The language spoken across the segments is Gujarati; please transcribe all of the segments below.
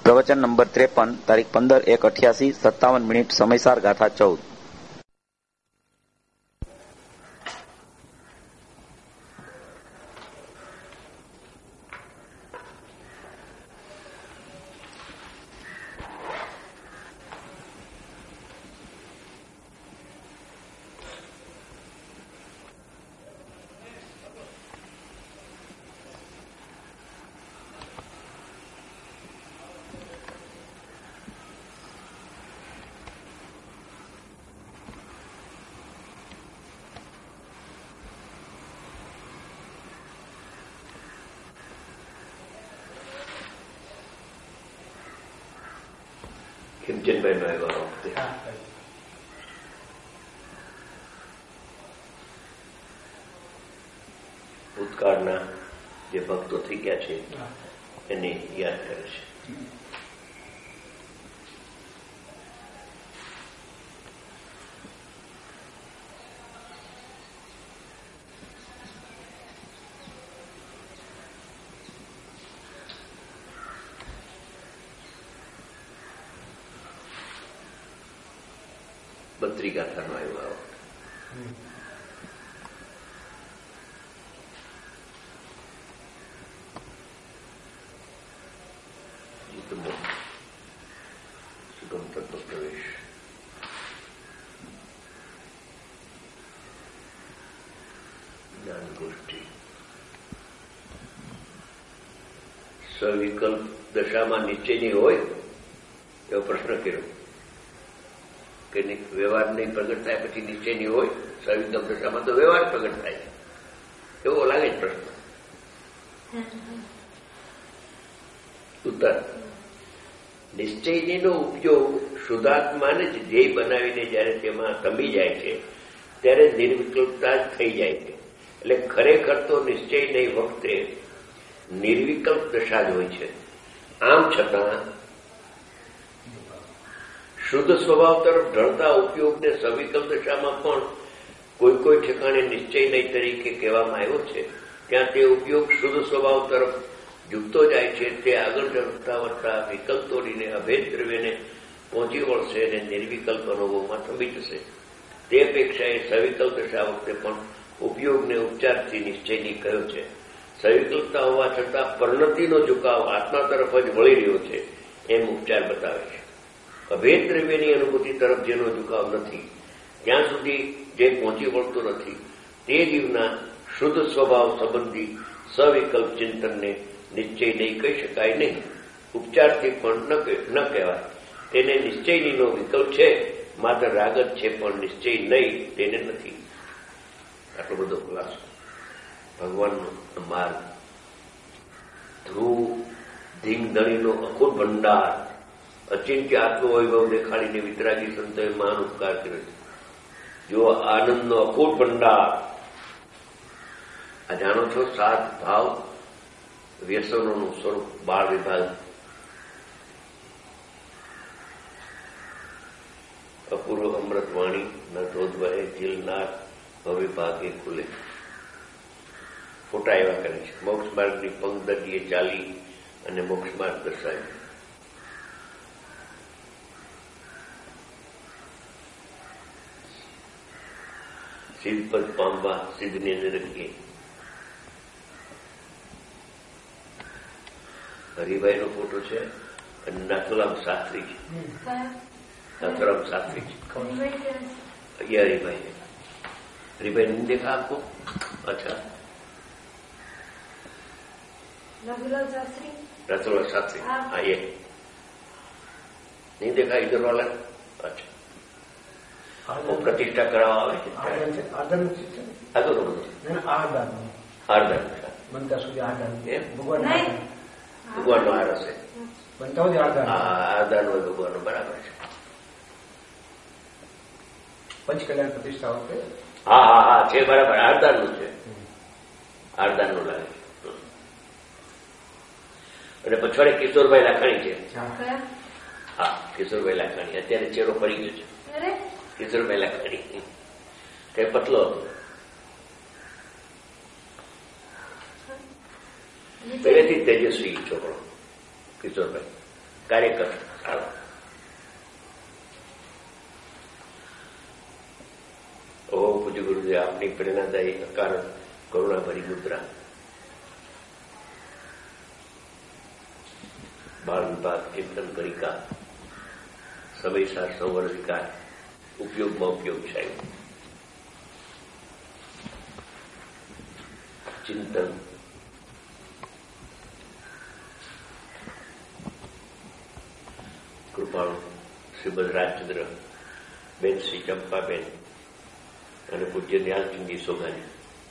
પ્રવચન નંબર 53 તારીખ 15/1/88 57 સમયસાર ગાથા 14। ખીમચંદભાઈ નો આવ્યો વખતે ભૂતકાળના જે ભક્તો થઈ ગયા છે એને યાદ કરે છે। બદ્રી ગાથાનો આવ્યો જીતમો સુગમ તત્વ પ્રવેશ જ્ઞાન ગોષ્ઠી સવિકલ્પ દશામાં નીચેની હોય એવો પ્રશ્ન કર્યો કે વ્યવહાર નહીં પ્રગટ થાય પછી નીચેની હોય સવિકલ્પ દશામાં તો વ્યવહાર પ્રગટ થાય એવો લાગે જ પ્રશ્ન। ઉત્તર નિશ્ચયનો ઉપયોગ શુદ્ધાત્માને જ ધ્યેય બનાવીને જયારે તેમાં તમી જાય છે ત્યારે નિર્વિકલ્પતા જ થઈ જાય છે। એટલે ખરેખર તો નિશ્ચય નહીં વખતે નિર્વિકલ્પ દશા જ હોય છે। આમ છતાં શુદ્ધ સ્વભાવ તરફ ઢળતા ઉપયોગને સવિકલ્પ દશામાં પણ કોઈ કોઈ ઠેકાણે નિશ્ચય નહીં તરીકે કહેવામાં આવ્યો છે। ત્યાં તે ઉપયોગ શુદ્ધ સ્વભાવ તરફ ઝૂકતો જાય છે। તે આગળ વધતા વધતા વિકલ્પ તોડીને અભેદ દ્રવ્યને પહોંચી વળશે અને નિર્વિકલ્પ અનુભવમાં થમી જશે। તે અપેક્ષાએ સવિકલ્પ દશા વખતે પણ ઉપયોગને ઉપચારથી નિશ્ચયની કહ્યો છે। સવિકલ્પતા હોવા છતાં પરિણતિનો ઝુકાવ આત્મા તરફ જ વળી રહ્યો છે એમ ઉપચાર બતાવે છે। અભેદ દ્રવ્યની અનુભૂતિ તરફ જેનો ઝુકાવ નથી ત્યાં સુધી જે પહોંચી વળતો નથી તે જીવના શુદ્ધ સ્વભાવ સંબંધી સવિકલ્પ ચિંતનને નિશ્ચય નહીં કહી શકાય નહીં, ઉપચારથી પણ ન કહેવાય। તેને નિશ્ચયનીનો વિકલ્પ છે, માત્ર રાગ જ છે પણ નિશ્ચય નહીં તેને નથી। આટલો બધો ખુલાસો ભગવાનનો માર્ગ ધ્રુવ ધીંગધણીનો અખૂટ ભંડાર અચિંત્ય આત્મવૈભવ દેખાડીને વિતરાગી સંતોએ મહાન ઉપકાર કર્યો છે। જો આનંદનો અખૂટ ભંડાર આ જાણો છો, 7 ભાવ વ્યસનોનું સ્વરૂપ બાળ વિભાગ અપૂર્વ અમૃત વાણી ન ધોધ વહે જીલનાર ભવે ભાગે ખુલે ફોટા એવા કરે છે। મોક્ષ માર્ગની પંક્તિએ ચાલી અને મોક્ષ માર્ગ દર્શાવ્યો। સિદ્ધપદ પામવા સિદ્ધને નિરખીએ। હરિભાઈનો ફોટો છે અને નાથુરામ શાસ્ત્રી છે। नाथुराम शास्त्री ये हरिभाई है। हरिभाई नहीं देखा आपको? अच्छा, नाथुराम शास्त्री हाँ ये नहीं देखा इधर वाला? अच्छा, वो प्रतिष्ठा करावा आवे છે બનતા સુધી આધાર ભગવાનનો આરસ છે બનતા હોય આધાર હોય ભગવાનનો બરાબર છે। પંચકલ્યાણ પ્રતિષ્ઠા વખતે હા હા હા છે બરાબર આરદાનનું છે, આરદાનનું લાગે છે। અને પછવાડે કિશોરભાઈ લાખાણી છે। હા કિશોરભાઈ લાખાણી અત્યારે ચેરો પડી ગયો છે। કિશોરભાઈ લાખાણી તે પતલો હતો, પહેલેથી તેજસ્વી છોકરો કિશોરભાઈ। કાર્યકર સારા. ઓ પૂજ્ય ગુરુદેવ, આપની પ્રેરણાદાયી અકારણ કરુણાભરી મુદ્રા. બાળ વિભાગ ચિંતન કરિકા સમયસાર સંવર વિકાર ઉપયોગમાં ઉપયોગ છે. ચિંતન કૃપાળુ શ્રી બલરાજચંદ્ર બેન, શ્રી ચંપાબેન અને પૂજ્ય નિહાલસિંહજી સોગાની,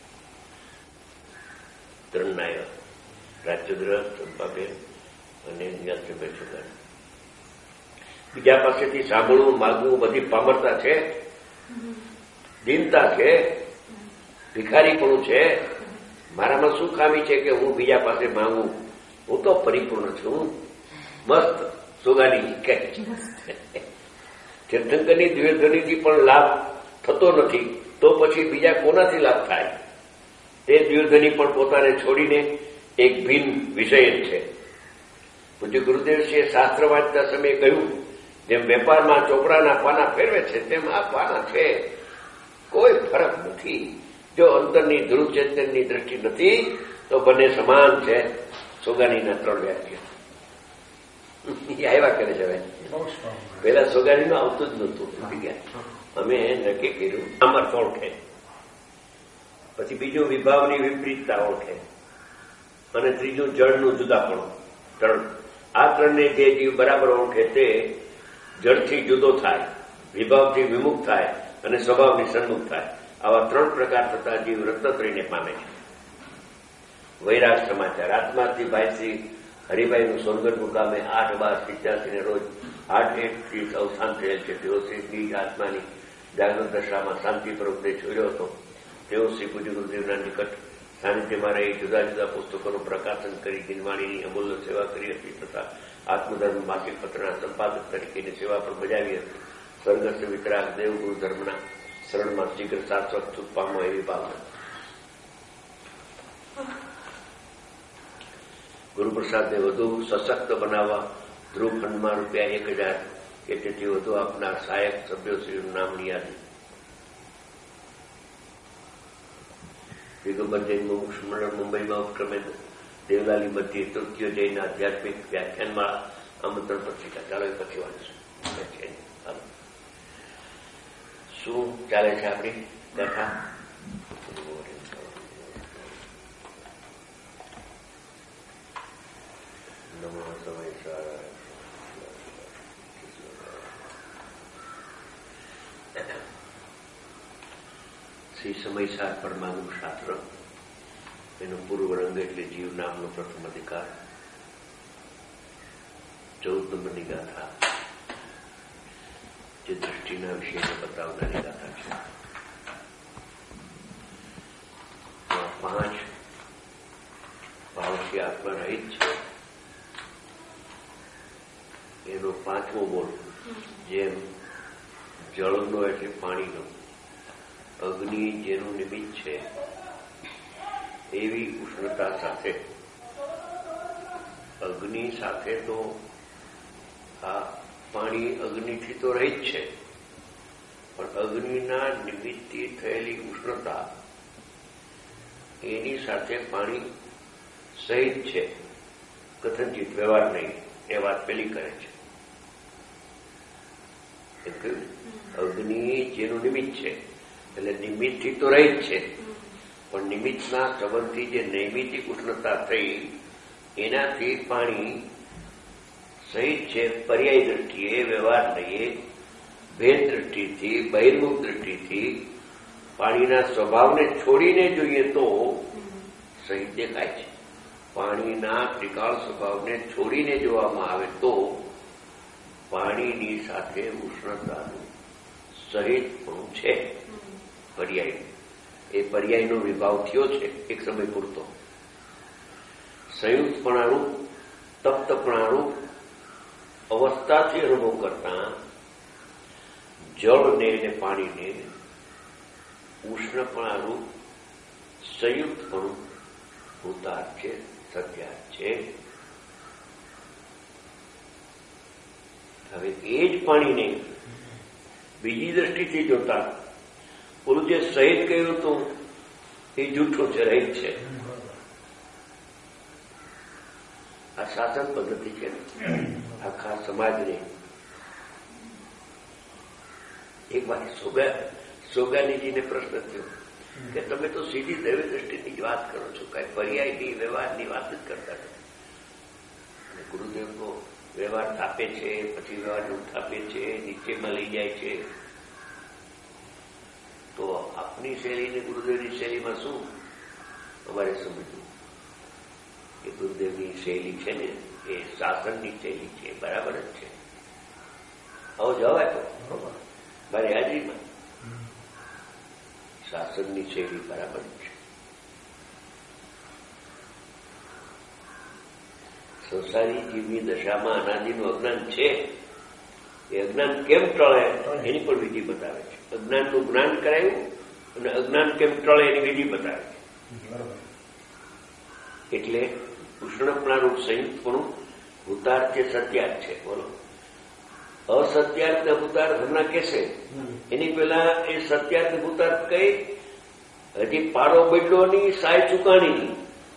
ત્રણ નાયક રાજચંદ્ર, ચંપાબેન અને નિહાલસિંહભાઈ સોગાની. બીજા પાસેથી સાંભળવું, માગવું બધી પામરતા છે, દીનતા છે, ભિખારીપણું છે. મારામાં શું ખામી છે કે હું બીજા પાસે માંગું? હું તો પરિપૂર્ણ છું. મસ્ત સોગાની કહે. તીર્થંકરની દ્વ્યધ્વનિથી પણ લાભ થતો નથી તો પછી બીજા કોનાથી લાભ થાય? તે દ્વ્યધ્વનિ પણ પોતાને છોડીને એક ભિન્ન વિષય જ છે. પૂજ્ય ગુરુદેવશ્રીએ શાસ્ત્ર વાંચતા સમયે કહ્યું, જેમ વેપારમાં ચોપડાના પાના ફેરવે છે તેમ આ પાના છે, કોઈ ફરક નથી. જો અંતરની ધ્રુવ ચેતનની દ્રષ્ટિ નથી તો બંને સમાન છે. સોગાનીના 3 વ્યાખ્યા આવ્યા કરે છે. પેલા સોગાનીનું આવતું જ નહોતું. અમે નક્કી કર્યું અમર્થ ઓળખે, પછી બીજું વિભાવની વિપરીતતા ઓળખે, અને ત્રીજું જળનું જુદાપણું. 3 આ 3ને જે જીવ બરાબર ઓળખે તે જળથી જુદો થાય, વિભાવથી વિમુખ થાય અને સ્વભાવની સન્મુખ થાય. આવા 3 પ્રકાર થતા જીવ રત્નત્રયને પામે છે. વૈરાગ સમાચાર. આત્માર્થી ભાઈ શ્રી હરિભાઈનું સોનગઢ મુકામે 8/12/87 રોજ 8/1 અવસાન થયેલ છે. તેઓ શ્રી બીજ આત્માની જાગૃત દશામાં શાંતિ પ્રવૃત્તિ છોડ્યો હતો. તેઓ શ્રી પૂજ્ય ગુરુદેવના નિકટ સાનિધ્યમાં રહી જુદા જુદા પુસ્તકોનું પ્રકાશન કરી દિનવાણીની અમૂલ્ય સેવા કરી હતી તથા આત્મધર્મ માસિક પત્રના સંપાદક તરીકેની સેવા પણ બજાવી હતી. સ્વર્ગસ્થ વિતરાગ દેવ ગુરુ ધર્મના શરણમાં શીઘ્ર શાશ્વત સુખ પામો એવી ભાવના. ગુરુપ્રસાદને વધુ સશક્ત બનાવવા ધ્રુવખંડમાં ₹1000 કે તેથી વધુ આપનાર સહાયક સભ્યોશ્રીનું નામની યાદી. દિગંબર જૈન મુમુક્ષ મંડળ મુંબઈમાં ઉપક્રમે દેવલાલી મધ્યે તૃતીય જૈન આધ્યાત્મિક વ્યાખ્યાનમાળા આમંત્રણ પત્રિકા. ચાલો એ પછી વાંચશું. શું ચાલે છે આપણી કથા? શ્રી સમયસાર પરમાણુ શાસ્ત્ર, એનો પૂર્વ રંગ એટલે જીવ નામનો પ્રથમ અધિકાર. 14 નંબરની ગાથા જે દૃષ્ટિના વિષયને બતાવનારી ગાથા છે. 5 ભાવથી આત્મા રહિત છે. એનો 5મો બોલ જેમ જળનો એટલે પાણીનો, અગ્નિ જેનું નિમિત્ત છે એવી ઉષ્ણતા સાથે, અગ્નિ સાથે તો આ પાણી અગ્નિથી તો રહિત છે, પણ અગ્નિના નિમિત્તથી થયેલી ઉષ્ણતા એની સાથે પાણી સહિત છે. કથનચિત વ્યવહાર નહીં એ વાત પેલી કરે છે. એમ કહ્યું અગ્નિ જેનું નિમિત્ત છે એટલે નિમિત્તથી તો રહિત છે, પણ નિમિત્તના સંબંધથી જે નૈમિતિક ઉષ્ણતા થઈ એનાથી પાણી સહિત છે. પર્યાય દ્રષ્ટિએ, વ્યવહાર લઈએ, ભેદ દ્રષ્ટિથી, બહિર્મુખ દ્રષ્ટિથી પાણીના સ્વભાવને છોડીને જોઈએ તો સહિત દેખાય છે. પાણીના ત્રિકાળ સ્વભાવને છોડીને જોવામાં આવે તો પાણીની સાથે ઉષ્ણતાનું સહિત પણ છે. પર્યાય એ પર્યાયનો વિભાવ થયો છે એક સમય પૂરતો. સંયુક્તપણાનું, તપ્તપણાનું અવસ્થાથી અનુભવ કરતા જળને અને પાણીને ઉષ્ણપણાનું સંયુક્તપણું ભૂતાર્થ છે, સત્યાર્થ છે. હવે એ જ પાણીને બીજી દ્રષ્ટિથી જોતા ઓલું જે સહિત કહ્યું હતું એ જૂઠું છે, રહિત છે. આ શાસન પદ્ધતિ છે આખા સમાજને. એક વાર સોગાનીજીને પ્રશ્ન થયો કે તમે તો સીધી દૈવી દ્રષ્ટિની જ વાત કરો છો, કઈ પર્યાયની વ્યવહારની વાત જ કરતા નથી. અને ગુરુદેવનો વ્યવહાર થાપે છે, પછી વ્યવહારનું થાપે છે, નીચેમાં લઈ જાય છે. તો આપની શૈલી ને ગુરુદેવની શૈલીમાં શું અમારે સમજવું કે ગુરુદેવની શૈલી છે ને એ શાસનની શૈલી છે, બરાબર જ છે. આવો જવાય તો મારી હાજરીમાં શાસનની શૈલી બરાબર છે. સંસારી જીવની દશામાં અનાદિનું અજ્ઞાન છે. એ અજ્ઞાન કેમ ટળે એની પણ વિધિ બતાવે છે. અજ્ઞાનનું જ્ઞાન કરાયું અને અજ્ઞાન કેમ ટળે એની વિધિ બતાવે છે. એટલે ઉષ્ણપણાનું સંયુક્તપણું ભૂતાર્થ છે, સત્યાર્થ છે. બોલો, અસત્યાર્થ ને ભૂતાર્થ હમણાં કહેશે, એની પેલા એ સત્યાર્થ ને ભૂતાર્થ કઈ હજી પારો બદલોની સાય ચુકાણીની.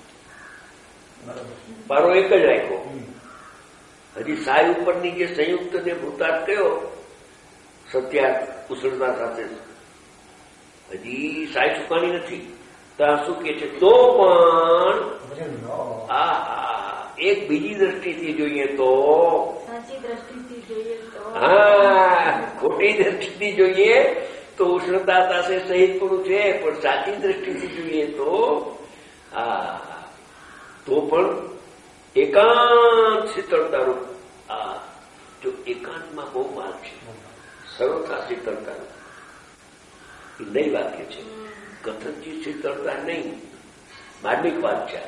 પારો એક જ રાખ્યો, હજી સાય ઉપરની જે સંયુક્ત ને ભૂતાર્થ કયો સત્યાર્થ ઉષ્ણતા સાથે હજી સાય ચુકાણી નથી. ત્યાં શું કે છે તો પણ એક બીજી દ્રષ્ટિથી જોઈએ તો, સાચી દ્રષ્ટિથી જોઈએ તો, ખોટી દ્રષ્ટિથી જોઈએ તો ઉષ્ણતા પાસે સહિતપણું છે, પણ સાચી દ્રષ્ટિથી જોઈએ તો પણ એકાંત શીતળતારૂપ. જો એકાંતમાં બહુ માલ છે, સર્વથા શીતળતારૂપ એ નહીં વાક્ય છે. કથનથી શીતળતા નહીં, માર્મિક વાત છે.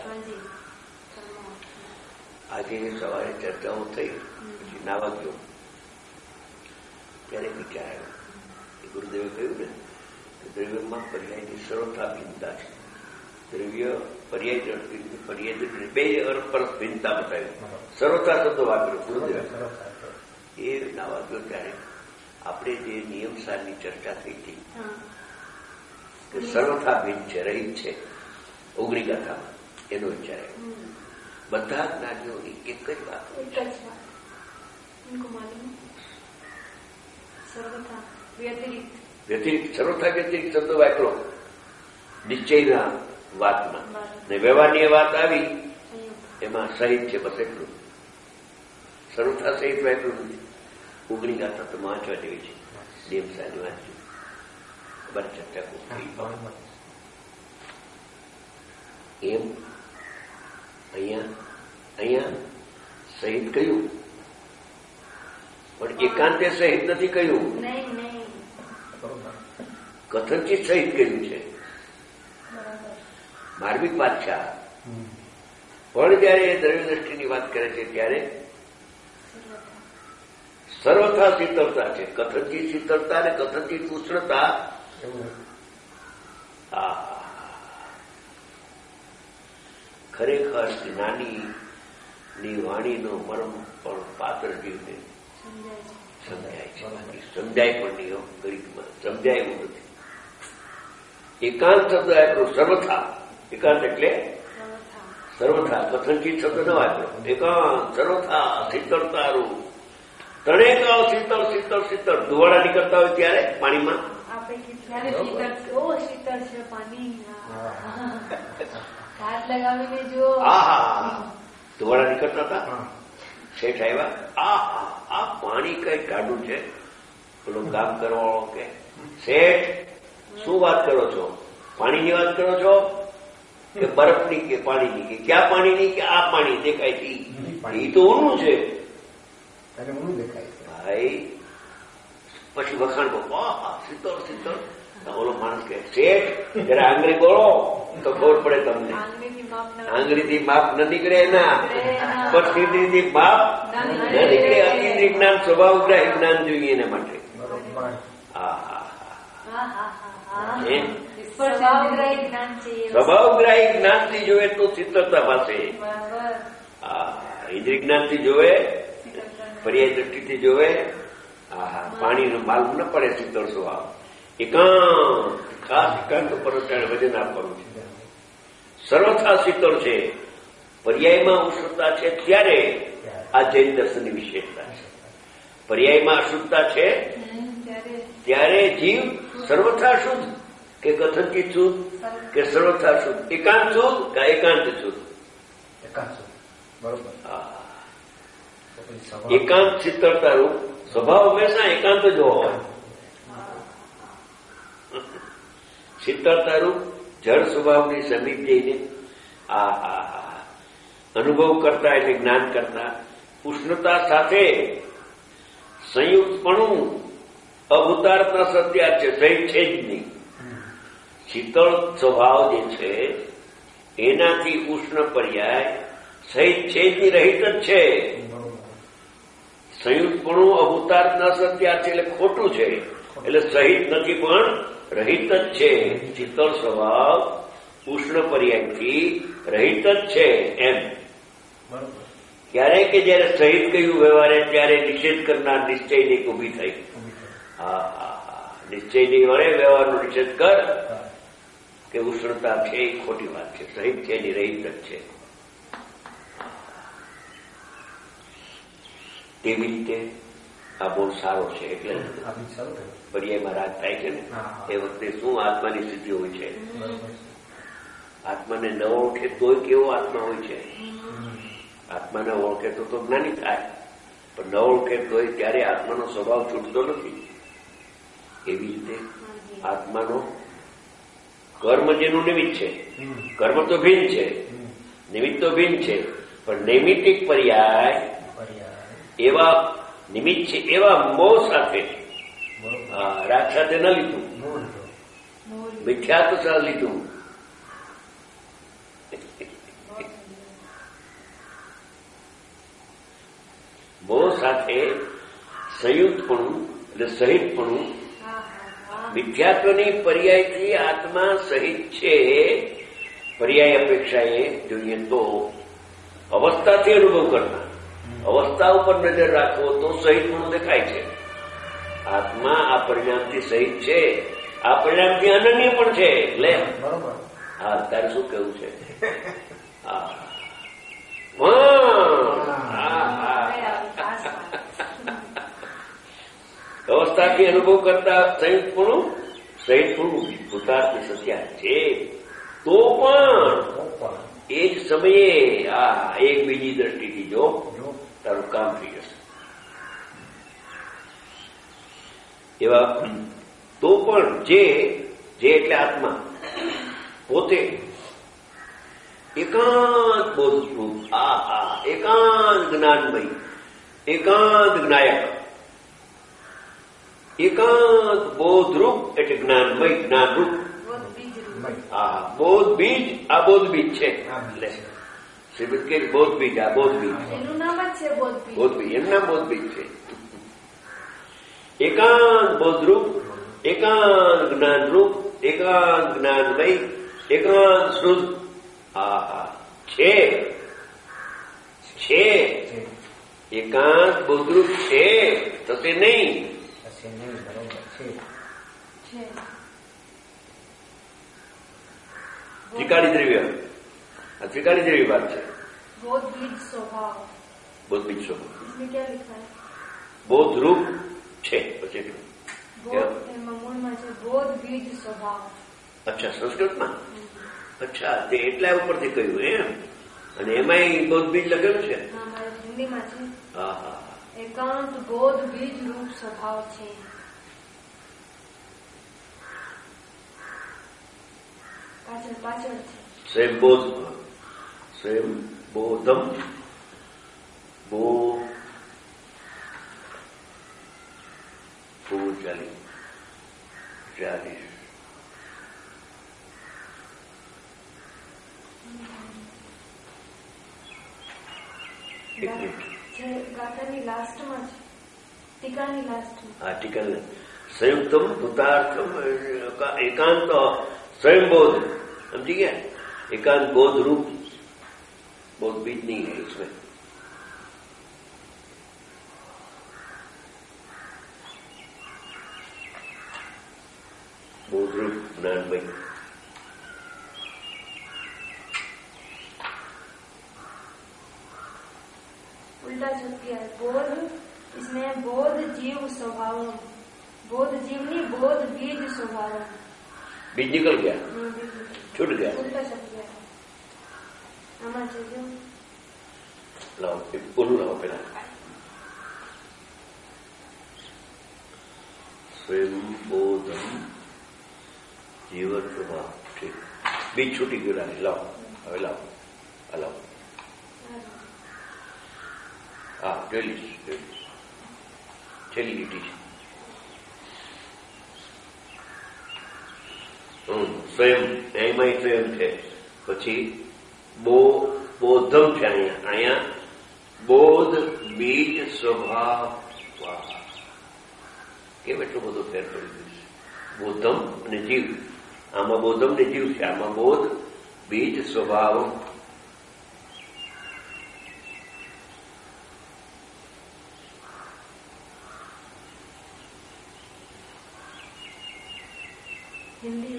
આજે સવારે ચર્ચાઓ થઈ, પછી નાવા ગયો ત્યારે વિચાર આવ્યો કે ગુરુદેવે કહ્યું ને કે દ્રવ્યમાં પર્યાયની સર્વથા ભિન્નતા છે. દ્રવ્ય પર્યાય બે પરસ ભિન્નતા બતાવી. સર્વથા શબ્દ વાપર્યો ગુરુદેવે. એ નાવા ગયો ત્યારે આપણે જે નિયમ સારની ચર્ચા થઈ હતી કે સર્વથા ભિન્ન છે, રહિત છે, ઓગણી ગાથામાં એનો વિચાર આવ્યો. બધા જ્ઞાનીઓની એક જ વાત વ્યતિરિક્ત, સર્વથા વ્યતિરિક્ત શબ્દ વાપરો નિશ્ચયના વાતમાં, ને વ્યવહારની વાત આવી એમાં સહિત છે, બસ એટલું. સર્વથા સહિત વાપરું નથી. ઓગણી ગાથા તો વાંચવા જેવી છે. નિયમ સારી વાંચજો, ખબર ચર્ચા ખૂબ થઈ. એમ અહીંયા સહિત કહ્યું, પણ એકાંતે સહિત નથી કહ્યું, કથનથી સહિત કહ્યું છે. માર્મિક વાત છે. પણ જયારે દ્રવ્ય દ્રષ્ટિની વાત કરે છે ત્યારે સર્વથા શીતળતા છે. કથનથી શીતળતા અને કથનથી ઉષ્ણતા. ખરેખર જ્ઞાનીની વાણીનો મર્મ પણ પાત્ર જીવને સમજાય છે. સમજાય પણ નહીં, ગણિતમાં સમજાય એવું નથી. એકાંત શબ્દ આપ્યો સર્વથા. એકાંત એટલે સર્વથા, કથનથી શબ્દ ન વાપરો. એકાંત સર્વથા શીતળતારું. ત્રણેય શીતળ શીતળ શીતળ ધુવાડા નીકળતા હોય ત્યારે પાણીમાં શીતળ છે પાણી. હાથ લગાવીને જો ધુવાડા નીકળતા હતા. શેઠ આવ્યા, આ પાણી કઈ ટાઢું છે. પેલું કામ કરવાવાળો કે શેઠ શું વાત કરો છો? પાણીની વાત કરો છો કે બરફની કે પાણીની? કે ક્યાં પાણીની? કે આ પાણી દેખાય છે એ તો ઊનું છે ભાઈ. પછી વખાણ કહો, શીતળ શીતળ. ઓલો માણસ કે શેઠ જરા આંગળી બોલો તો ખબર પડે તમને. આંગળીથી માપ ન નીકળે ના, પછી માપ ન નીકળે. અતિન્દ્રિય જ્ઞાન સ્વભાવગ્રાહી જ્ઞાન જોઈએ એના માટે. સ્વભાવગ્રાહી જ્ઞાનથી જોવે તો શીતળતા પાસે. ઇન્દ્રિય જ્ઞાનથી જોવે પર્યાય દ્રષ્ટિથી જોવે, પાણીનો માલુમ ન પડે શીતળ સ્વભાવ. એકાંત, ખાસ એકાંત પર વજન આપવાનું છે. સર્વથા શીતળ છે. પર્યાયમાં ઉષ્ણતા છે ત્યારે આ જૈન દર્શનની વિશેષતા છે. પર્યાયમાં અશુદ્ધતા છે ત્યારે જીવ સર્વથા શુદ્ધ કે કથનથી શુદ્ધ કે સર્વથા શુદ્ધ, એકાંત શુદ્ધ કે એકાંત શુદ્ધ? એકાંત શીતળતા રૂપ સ્વભાવ હંમેશા એકાંત જ હોય. શીતળતા રૂપ જળ સ્વભાવની સમીપ જઈને અનુભવ કરતા એટલે જ્ઞાન કરતા, ઉષ્ણતા સાથે સંયુક્તપણું અભૂતાર્થના સત્યા છે, સહિત છે જ નહીં. શીતળ સ્વભાવ જે છે એનાથી ઉષ્ણ પર્યાય સહિત છે જ નહીં, રહિત જ છે. સંયુક્તપણું અભૂતાર્થના સત્યા છે એટલે ખોટું છે, એટલે સહિત નથી પણ રહિત જ છે. શીતળ સ્વભાવ ઉષ્ણ પર્યાયથી રહિત જ છે. એમ ક્યારે કે જયારે સહિત કહ્યું વ્યવહારે ત્યારે નિષેધ કરનાર નિશ્ચયની ઉભી થઈ. નિશ્ચયની વડે વ્યવહારનો નિષેધ કર કે ઉષ્ણતા છે એ ખોટી વાત છે, સહિત છે એની રહિત જ છે. તેવી રીતે આ બહુ સારો છે. એટલે પર્યાયમાં રાગ થાય છે ને એ વખતે શું આત્માની સ્થિતિ હોય છે. આત્માને ન ઓળખે તોય કેવો આત્મા હોય છે. આત્માને ઓળખે તો જ્ઞાની થાય, પણ ન ઓળખે તોય ત્યારે આત્માનો સ્વભાવ છૂટતો નથી. એવી રીતે આત્માનો કર્મ જેનું નિમિત્ત છે, કર્મ તો ભિન્ન છે, નિમિત્ત તો ભિન્ન છે, પણ નૈમિત્તિક પર્યાય એવા નિમિત્ત છે, એવા મોહ સાથે, રાગ સાથે ન લીધું, મિથ્યાત્વ સાથે લીધું. મોહ સાથે સંયુક્તપણું એટલે સહિતપણું, મિથ્યાત્વની પર્યાયથી આત્મા સહિત છે. પર્યાય અપેક્ષાએ જોઈએ તો અવસ્થાથી અનુભવ કરતા, અવસ્થા ઉપર નજર રાખવો તો સહિતપણું દેખાય છે. આત્મા આ પરિણામથી સહિત છે, આ પરિણામથી અનન્ય પણ છે. લે હા, તારે શું કેવું છે? અવસ્થાથી અનુભવ કરતા સંયુક્તપણું, સહિતપણું ભૂતાર્થ સત્યા છે. તો પણ એ જ સમયે એક બીજી દ્રષ્ટિથી જો તારું કામ થઈ જશે. એવા તો પણ જે એટલે આત્મા પોતે એકાંત બોધરૂપ, એકાંત જ્ઞાનમય, એકાંત જ્ઞાયક, એકાંત બોધરૂપ એટલે જ્ઞાનમય, જ્ઞાનરૂપ. બોધ બીજ, આ બોધ બીજ છે. શ્રીમદ કે બોધ બીજ, આ બોધ બીજ, એનું નામ જ છે બોધ બીજ, એમનું નામ બોધ બીજ છે. એકાંત બોધરૂપ, એકાંત જ્ઞાનરૂપ, એકાંત જ્ઞાનમય, એકાંત શુદ્ધ છે. એકાંત બોધરૂપ છે, થશે નહીં. ત્રિકાળી દ્રવ્ય, આ ત્રિકાળી દ્રવ્ય વાત છે. बोध बीज स्वभाव, બોધ બીજ સ્વભાવ, इसमें क्या लिखा है? બોધ રૂપ છે. પછી बोध मूळમાં છે बोध बीज स्वभाव. અચ્છા, સંસ્કૃતમાં? અચ્છા, તે એટલા ઉપરથી કહ્યું એમ. અને એમાંય બોધ બીજ લખેલું છે. હા, મારા હિન્દીમાં છે. હા, એકાંત બોધ બીજ રૂપ સ્વભાવ છે. પાછળ છે સ્વયં બોધ, સ્વયં બોધમ, ચાલીસ ગાથાની લાસ્ટમાં છે, ટીકાની લાસ્ટમાં. હા, ટીકા સંયુક્તમ ભૂતાર્થમ એકાંત स्वयंबोध, समझी गया? एकांत बोध रूप, बोध बीज नहीं है इसमें. બોધરૂપ જ્ઞાનમય. उल्टा शब्द किया है बोध. इसमें बोध जीव स्वभाव, बोध जीवनी बोध बीज स्वभाव. बीज निकल गया, छूट गया. उल्टा शब्द किया है. आमा जो लाओ बोलू लाओ पहला. स्वयं बोधम जीवन स्वभाव. ठीक, बीज छूटी गया. लाओ હવે લાવો. હલાવો. હા જોઈ છેલ્લી લીટી છે. સ્વયં એમાંય સ્વયં છે. પછી બોધમ છે. અહીંયા બોધ બીજ સ્વભાવ. કેમ એટલું બધું ફેર પડી ગયું છે? બોધમ અને જીવ. આમાં બોધમ ને જીવ છે, આમાં બોધ બીજ સ્વભાવ. हिंदी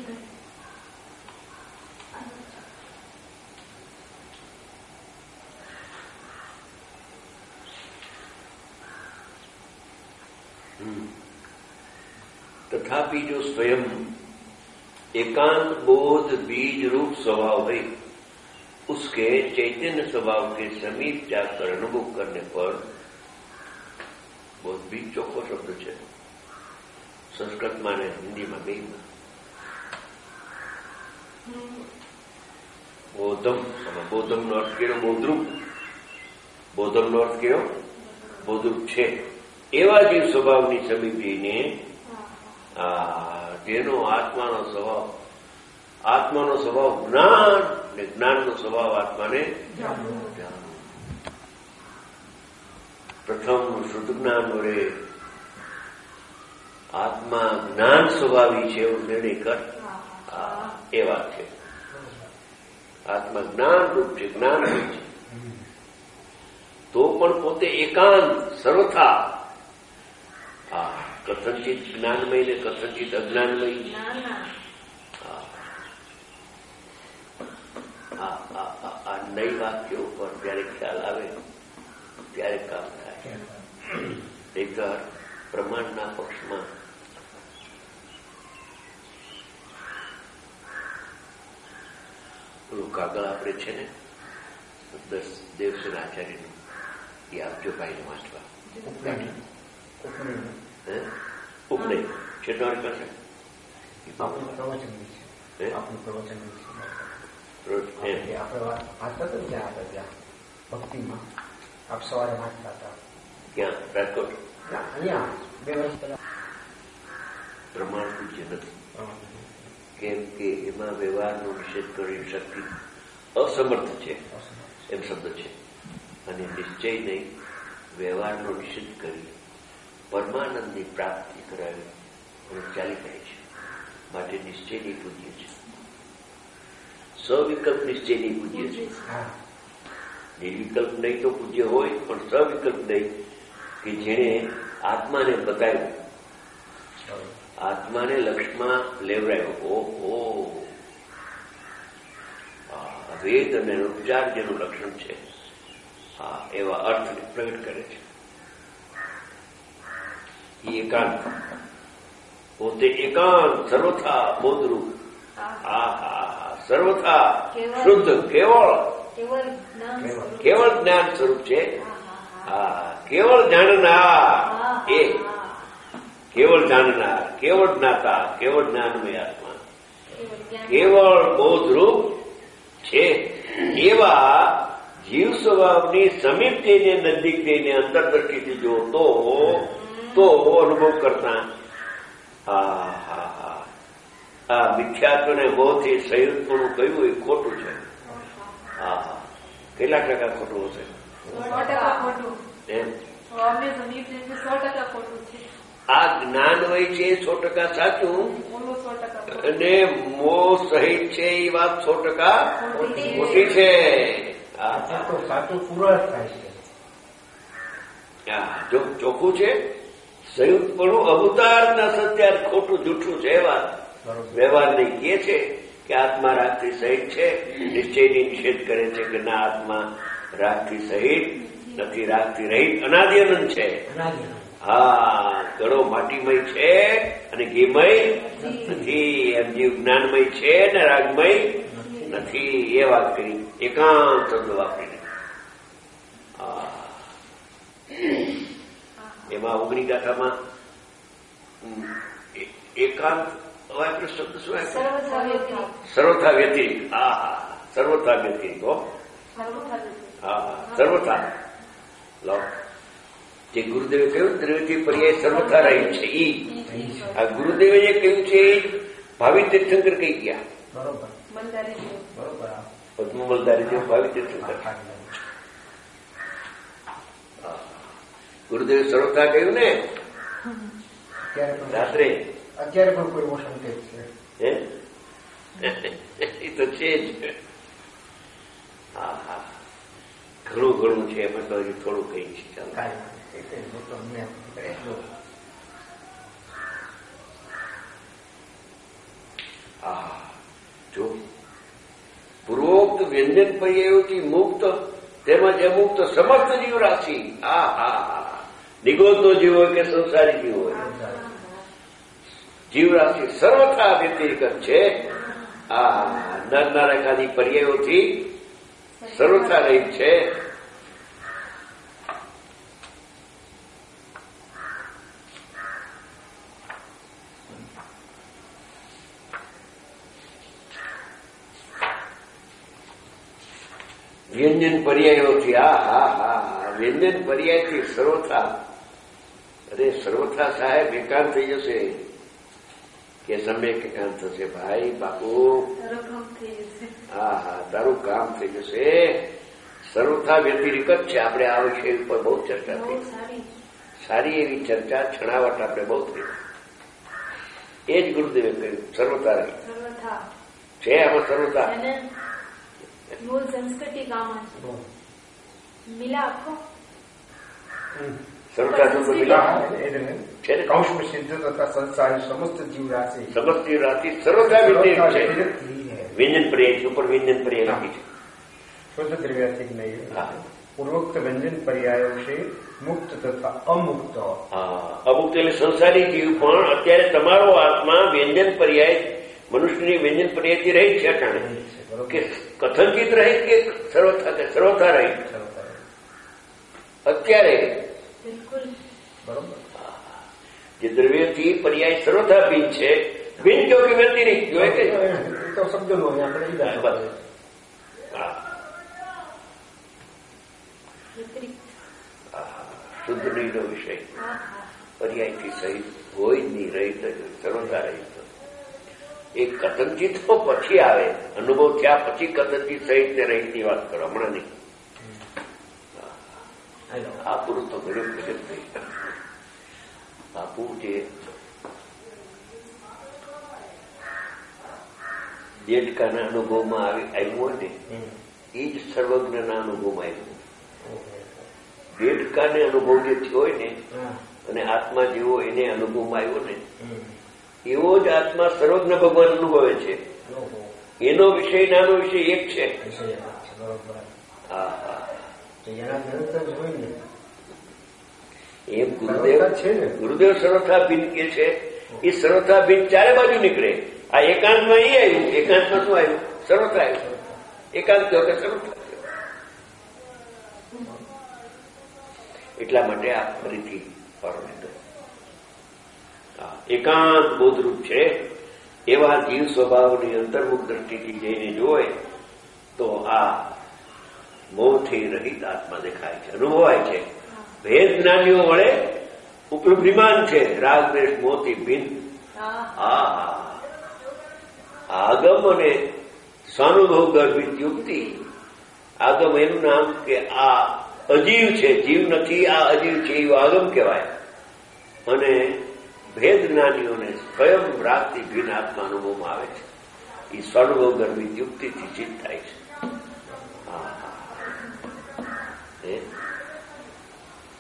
तथापि जो स्वयं एकांत बोध बीज रूप स्वभाव है, उसके चैतन्य स्वभाव के समीप जाकर अनुभव करने पर, बहुत बीज चोखो शब्द है संस्कृत में ने हिंदी में बे बोधम. बोधम નો અર્થ કેવો? બોધરૂપ. બોધમ નો અર્થ કેવો? બોધરૂપ છે એવા જીવ સ્વભાવની સમીપ જઈને જેનો આત્માનો સ્વભાવ જ્ઞાન ને જ્ઞાનનો સ્વભાવ આત્માને પ્રથમ શુદ્ધ જ્ઞાન વડે આત્મા જ્ઞાન સ્વભાવી છે એવું નિર્ણય કર. એ વાત છે. આત્મા જ્ઞાન રૂપ છે, જ્ઞાન રૂપ છે. તો પણ પોતે એકાંત સર્વથા કથનચિત જ્ઞાનમય ને કથનચિત અજ્ઞાનમય. આ નઈ વાક્યો ઉપર જયારે ખ્યાલ આવે ત્યારે કામ થાય. નહીતર પ્રમાણના પક્ષમાં પેલું કાગળ આપણે છે ને દેવસેન આચાર્યનું એ આપજો ભાઈને વાંચવા. ઉપનય છે તમારી પાસે? ભક્તિમાં આપ સવારે વાંચતા હતા. ક્યાં? રાજકોટ? અહીંયા 2 વર્ષ પહેલા. પ્રમાણ પૂજ્ય નથી, કેમ કે એમાં વ્યવહારનો નિષેધ કરી શક્તિ અસમર્થ છે એમ શબ્દ છે. અને નિશ્ચય નહીં, વ્યવહારનો નિષેધ કરી પરમાનંદની પ્રાપ્તિ કરાવી અને ચાલી જાય છે. માટે નિશ્ચયની પૂજ્ય છે. સવિકલ્પ નિશ્ચયની પૂજ્ય છે. નિર્વિકલ્પ નહીં તો પૂજ્ય હોય, પણ સવિકલ્પ નહીં કે જેણે આત્માને બતાવ્યું, આત્માને લક્ષ્યમાં લેવડાયો. ઓહો, વેદ અને ઉપચાર જેનું લક્ષણ છે એવા અર્થને પ્રગટ કરે છે. એકાંત, પોતે એકાંત સર્વથા બોધરૂપ, સર્વથા શુદ્ધ કેવળ જ્ઞાન સ્વરૂપ છે. કેવળ જાણનાર, એ કેવળ જાણનાર, કેવળ જ્ઞાતા, કેવળ જ્ઞાનમય આત્મા, કેવળ બોધરૂપ છે. એવા જીવ સ્વભાવની સમીપ જઈને, નજીક જઈને, અંતરદ્રષ્ટિથી જોતો તો અનુભવ કરતા આ મિથ્યાત્વને બોધ એ સંયુક્તપણું કહ્યું એ ખોટું છે. કેટલા ટકા ખોટું હશે? 100% ખોટું. એમ આ જ્ઞાન હોય છે 100% સાચું, અને મોહ સહિત છે એ વાત 100% ખોટી છે. સાચું પૂર્ણ થાય છે. જો ચોખ્ખું છે સંયુક્તપણું અવતાર ના સત્યાર ખોટું જૂઠું છે વાત. વ્યવહાર નહીં કહે છે કે આત્મા રાગથી સહિત છે, નિશ્ચયની નિષેધ કરે છે કે ના, આત્મા રાગથી સહિત નથી, રાગથી રહિત અનાદિ અનંત છે. હા, ઘડો માટીમય છે અને ઘીમય નથી, એમ જીવ જ્ઞાનમય છે ને રાગમય નથી. એ વાત કરી એકાંત શબ્દ વાપરીને. એમાં ઓગણી ગાથામાં એકાંત શબ્દ શું? સર્વથા વ્યતિરિક. હા, સર્વથા વ્યતિરિક. હા, સર્વથા. લો, જે ગુરુદેવે કહ્યું ત્રિવેદી પર્યાય સર્વથા રહી છે, આ ગુરુદેવે જે કહ્યું છે એ ભાવિ તીર્થંકર કહી ગયા. પદ્મ મલદારી જેવું ભાવિ તીર્થંકર. ગુરુદેવે સર્વથા કહ્યું ને રાત્રે. અત્યારે પણ કોઈ મોશન છે એ તો છે જ. હા હા, ઘણું ઘણું છે, એમાં તો હજી થોડું કઈ છે. ચાલો, જો પૂર્વોક્ત વ્યંજન પર્યાયોથી મુક્ત તેમજ અમુક્ત સમસ્ત જીવ રાશિ. હા હા હા, નિગોદનો જીવ હોય કે સંસારી જીવ હોય, જીવ રાશિ સર્વથા વ્યતિરિક છે. આ નર નારકાદી પર્યાયોથી સર્વથા રહિત છે. વ્યંજન પર્યાયોથી. હા હા હા, વ્યંજન પર્યાયથી સર્વથા. અરે સર્વથા સાહેબ એકાંત થઈ જશે કે સમ્યક એકાંત થશે. ભાઈ બાપુ, હા હા, તારું કામ થઈ જશે. સર્વથા વ્યતિરિક જ છે. આપણે આ વિષય ઉપર બહુ ચર્ચા થઈ, સારી એવી ચર્ચા, છણાવટ આપણે બહુ થઈ. એ જ ગુરુદેવે કહ્યું સર્વથા રહી છે. આમાં સર્વથા मूल संस्कृति काम मिला आपको? સર્વથા શબ્દ મિલા છે ને. કૌશ સિદ્ધ તથા સંસારી સમસ્ત જીવ રાશિ, સમસ્ત જીવ રાશિ સર્વથા વ્યતિરિક છે. વ્યંજન પર્યાય ઉપર વ્યંજન પર્યાય લખી છે. શુદ્ધ દ્રવ્યાર્થિક નહીં. પૂર્વોક્ત વ્યંજન પર્યાયો છે મુક્ત તથા અમુક્ત. અમુક્ત એટલે સંસારી જીવ પણ અત્યારે તમારો આત્મા વ્યંજન પર્યાય, મનુષ્યની વ્યંજન પર્યાયથી રહી છે. અટાણે કે કથનચિત રહિત કે સર્વથા રહિત અત્યારે. જે દ્રવ્યથી પર્યાય સર્વથા ભિન્ન છે. ભિન્ન જો કે વ્યતિરિક્ત જોઈએ કે શબ્દનો શુદ્ધ નહીં વિષય પર્યાયથી સહિત હોય નહીં, રહિત સર્વથા રહિત. એ કથનચિત તો પછી આવે, અનુભવ થયા પછી કથનચિત સહિત ને રહિતની વાત કરો, હમણાં નહીં. આ પૂરું તો ઘણું પ્રગટ થઈ. બાપુ જે દેડકાના અનુભવમાં આવ્યું હોય ને એ જ સર્વજ્ઞના અનુભવમાં આવ્યું. દેડકાને અનુભવ જે થયો હોય ને અને આત્મા જેવો એને અનુભવમાં આવ્યો ને એવો જ આત્મા સર્વજ્ઞ ભગવાન અનુભવે છે. એનો વિષય નાનો વિષય એક છે. હા હા, એમ ગુરુદેવ સર્વથા ભિન્ન કે છે. એ સર્વથા ભિન્ન ચારે બાજુ નીકળે. આ એકાંતમાં એ આવ્યું. એકાંતમાં શું આવ્યું? સર્વથા આવ્યું. એકાંત કહો કે સર્વથા. એટલા માટે આ ફરીથી એકાંત બોધરૂપ છે. એવા જીવ સ્વભાવની અંતર્મુખ દ્રષ્ટિથી જઈને જોવે તો આ મોહથી રહિત આત્મા દેખાય છે, અનુભવાય છે. ભેદ જ્ઞાનીઓ વડે ઉપલબ્ધિમાન છે. રાગ દ્વેષ મોહથી ભિન્ન. આગમ અને સ્વાનુભવ ગર્ભિત યુક્તિ. આગમ એનું નામ કે આ અજીવ છે, જીવ નથી, આ અજીવ છે એવું આગમ કહેવાય. અને ભેદ જ્ઞાનીઓને સ્વયં રાગથી ભિન્ન આત્મા અનુભવમાં આવે છે. એ સ્વાનુભવ ગર્ભિત યુક્તિથી સિદ્ધ થાય છે.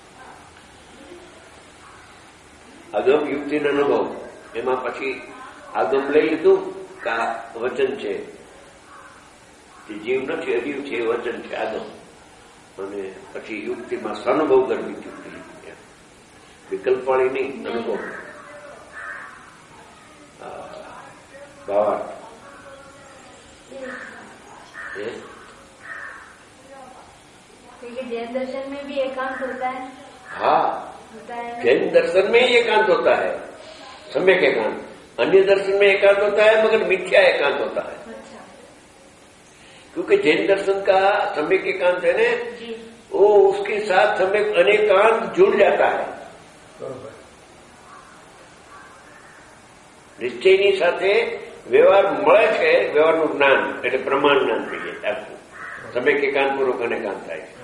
અગમ યુક્તિનો અનુભવ, એમાં પછી આગમ લઈ લીધું કે વચન છે, જીવ નથી, અજીવ છે, એ વચન છે આગમ. અને પછી યુક્તિમાં સ્વાનુભવ કરવી યુક્તિ, વિકલ્પવાળી નહીં, અનુભવ. ભાવાર્થ जैन दर्शन में भी एकांत होता है. हाँ, जैन दर्शन में ही एकांत होता है, सम्यक एकांत. अन्य दर्शन में एकांत होता है मगर मिथ्या एकांत होता है. अच्छा. क्योंकि जैन दर्शन का सम्यक एकांत है ना, वो उसके साथ सम्यक अनेकांत जुड़ जाता है. નિશ્ચયની સાથે વ્યવહાર મળે છે, વ્યવહારનું જ્ઞાન એટલે પ્રમાણ જ્ઞાન થઈ જાય આખું. સમ્યક એકાંતપૂર્વક અનેકાંત થાય છે.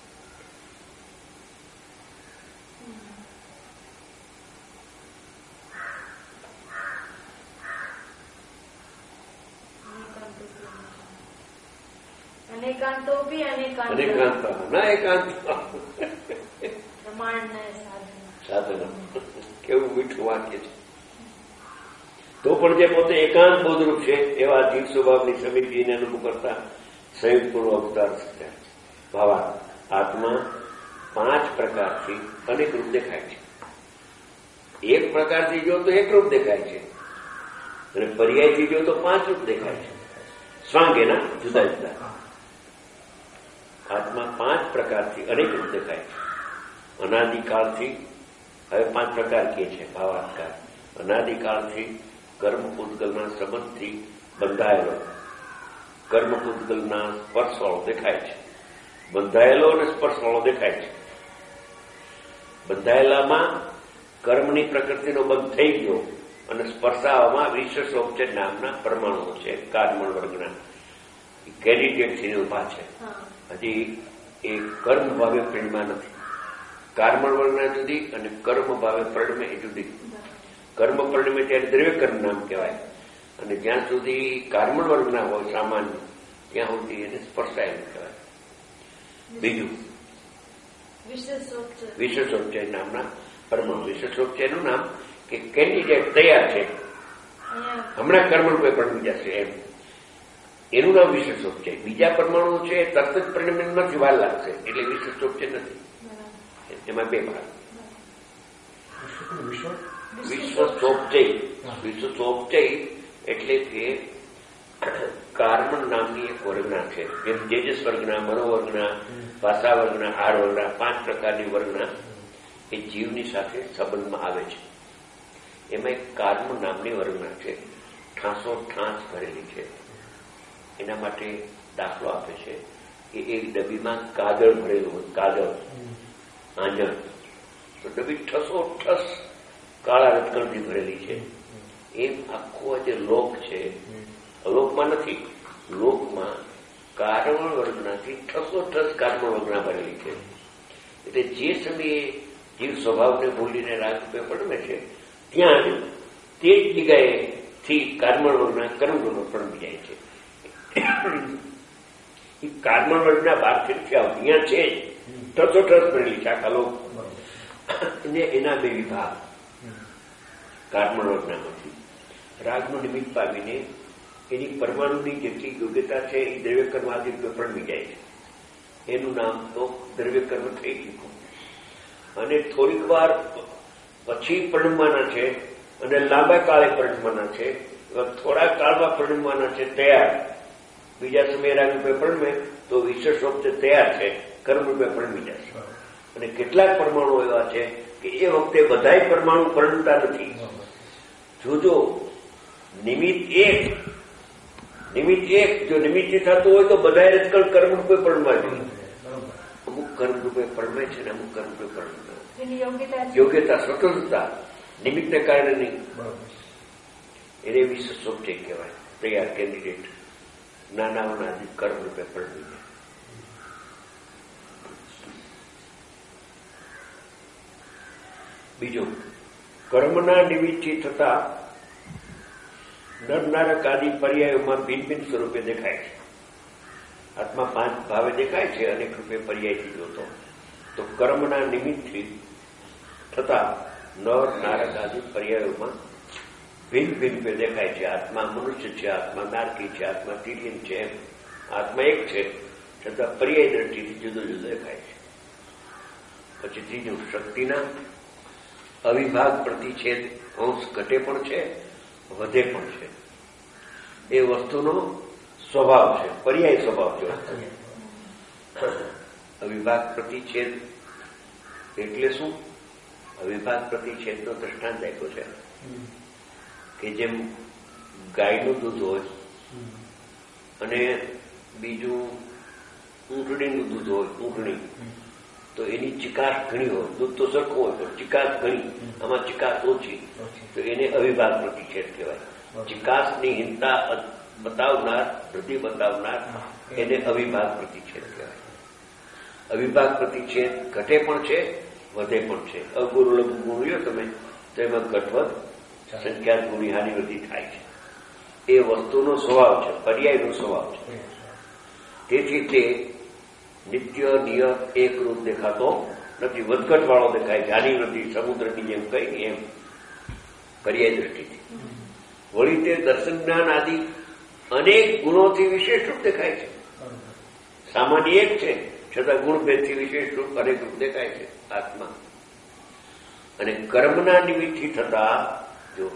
अनेकांतो भी अनेकांत ના એકાંત प्रमाण સાધન. કેવું મીઠું વાક્ય છે. તો પણ જે પોતે એકાંત બોધરૂપ છે એવા જીવ સ્વભાવની સમિતિને અનુભવ કરતા સંયુક્ત પૂર્વ અવતાર છે. ભાવા આત્મા 5 પ્રકારથી અનેક રૂપ દેખાય છે. એક પ્રકારથી જો તો એક રૂપ દેખાય છે, અને પર્યાયથી જો તો 5 રૂપ દેખાય છે. સ્વાંગેના જુદા જુદા આત્મા 5 પ્રકારથી અનેક રૂપ દેખાય છે. અનાદિકાળથી, હવે 5 પ્રકાર કે છે ભાવાત્કાર. અનાદિકાળથી કર્મ પૂતગલના સંબંધથી બંધાયેલો, કર્મ પૂતગલના સ્પર્શવાળો દેખાય છે. બંધાયેલો અને સ્પર્શવાળો દેખાય છે. બંધાયેલામાં કર્મની પ્રકૃતિનો બંધ થઈ ગયો અને સ્પર્શાવામાં વિશેષોપચાર નામના પરમાણુઓ છે, કાર્મણ વર્ગના કેન્ડિડેટથી ઉભા છે. હજી એ કર્મ ભાવે પરિણમાં નથી. કાર્મણ વર્ગના જુદી અને કર્મ ભાવે પરિણમે એ જુદી. કર્મ પરિણમે ત્યારે દ્રવ્ય કર્મ નામ કહેવાય, અને જ્યાં સુધી કાર્મણ વર્ગના હોય સામાન્ય ત્યાં સુધી એને સ્પર્શાયેલું કહેવાય. બીજું વિશેષોપચાર નામના પરમાણુ. વિશેષોપચારનું નામ કે કેન્ડિડેટ તૈયાર છે, હમણાં કર્મરૂપે પરણી જશે એમ, એનું નામ વિશેષોપચાર. બીજા પરમાણુ છે તરત જ પરિણમે નથી, વાર લાગશે, એટલે વિશેષોપચાર નથી. એમાં 2 ભાગ. વિશ્વસોપચય એટલે કે કાર્મણ નામની એક વર્ગના છે, જેમ તેજસ વર્ગના, મનોવર્ગના, ભાષા વર્ગના, હાર વર્ગના 5 પ્રકારની વર્ગના એ જીવની સાથે સંબંધમાં આવે છે. એમાં એક કાર્મણ નામની વર્ગના છે, ઠાંસ ભરેલી છે. એના માટે દાખલો આપે છે કે એક ડબ્બીમાં કાદળ ભરેલું હોય, કાદળ આંજણ, તો ડબ્બી ઠસ કાળા રત્કણથી ભરેલી છે. એમ આખો જે લોક છે, અલોકમાં નથી, લોકમાં કાર્મણ વર્ગનાથી ઠસ કાર્મણ વર્ગના ભરેલી છે. એટલે જે સમયે જીવ સ્વભાવને ભૂલીને રાગરૂપે પડમે છે, ત્યાં તે જ જગ્યાએથી કાર્મણ વર્ગના કર્મરૂપે પડમી જાય છે. એ કાર્મણ વર્ગના 12 થી અહીંયા છે જ ઠસ ભરેલી છે આખા લોક. અને એના 2 વિભાગ કાર્મણ વર્ગનામાંથી રાગનું નિમિત્ત પામીને એની પરમાણુની જેટલી યોગ્યતા છે એ દ્રવ્યકર્મ આદિ પડમી જાય છે. એનું નામ તો દ્રવ્યકર્મ થઈ ચૂક્યું. અને થોડીક વાર પછી પરિણમવાના છે અને લાંબા કાળે પરિણમવાના છે. થોડા કાળમાં પરિણમવાના છે તૈયાર, બીજા સમયે રાગરૂપે પરિણમે તો વિશેષોપચાર તૈયાર છે, કર્મરૂપે પરિણમી જશે. અને કેટલાક પરમાણુ એવા છે કે એ વખતે બધા પરમાણુ પરિણમતા નથી. જોજો નિમિત્ત એક જો નિમિત્તથી થતું હોય તો બધા રજકળ કર્મરૂપે પરિણમવા જોઈએ. અમુક કર્મરૂપે પરિણમે છે ને અમુક કર્મરૂપે પરિણમે. યોગ્યતા, સ્વતંત્રતા નિમિત્તને કારણે નહીં. એને વિશેષોપચાર કહેવાય, તૈયાર કેન્ડિડેટ નાના કર્મરૂપે પરિણમી જાય. બીજું, કર્મના નિમિત્તથી થતા નર નારક આદિ પર્યાયોમાં ભિન્ન ભિન્ન સ્વરૂપે દેખાય છે. આત્મા 5 ભાવે દેખાય છે અનેક રૂપે પર્યાયથી જોતો. તો કર્મના નિમિત્તથી થતા નર નારક આદિ પર્યાયોમાં ભિન્ન ભિન્ન પે દેખાય છે. આત્મા મનુષ્ય છે, આત્મા નારકી છે, આત્મા તિર્યન છે, આત્મા એક છે, છતાં પર્યાય દ્રષ્ટિથી જુદો જુદો દેખાય છે. પછી ત્રીજું, શક્તિના અવિભાગ પ્રતિછેદ અંશ ઘટે પણ છે, વધે પણ છે. એ વસ્તુનો સ્વભાવ છે, પર્યાય સ્વભાવ છે. અવિભાગ પ્રતિછેદ એટલે શું? અવિભાગ પ્રતિછેદનો દ્રષ્ટાંત આપ્યો છે કે જેમ ગાયનું દૂધ હોય અને બીજું ઊંટણીનું દૂધ હોય, ઊંટણી, તો એની ચિકાસ ઘણી હોય. દૂધ તો સરખું હોય પણ ચિકાસ ઘણી, આમાં ચિકાસ ઓછી, તો એને અવિભાગ પ્રતિછેદ કહેવાય. ચિકાસની હિંતા બતાવનાર, વૃદ્ધિ બતાવનાર એને અવિભાગ પ્રતિછેદ કહેવાય. અવિભાગ પ્રતિછેદ ઘટે પણ છે, વધે પણ છે. અગુરુ લઘુ ગુણ્યો તમે તો એમાં ઘટવદ સંખ્યા ગુણી હાની વૃદ્ધિ થાય છે. એ વસ્તુનો સ્વભાવ છે, પર્યાયનો સ્વભાવ છે. તેથી તે નિત્ય નિયત એકરૂપ દેખાતો નથી, વધઘટ વાળો દેખાય છે. હાની વૃદ્ધિ સમુદ્રની જેમ કઈ એમ પર્યાય દ્રષ્ટિથી. વળી તે દર્શન જ્ઞાન આદિ અનેક ગુણોથી વિશેષ રૂપ દેખાય છે. સામાન્ય એક છે છતાં ગુણભેદથી વિશેષ રૂપ અનેક રૂપ દેખાય છે આત્મા. અને કર્મના નિમિત્તથી થતા, જો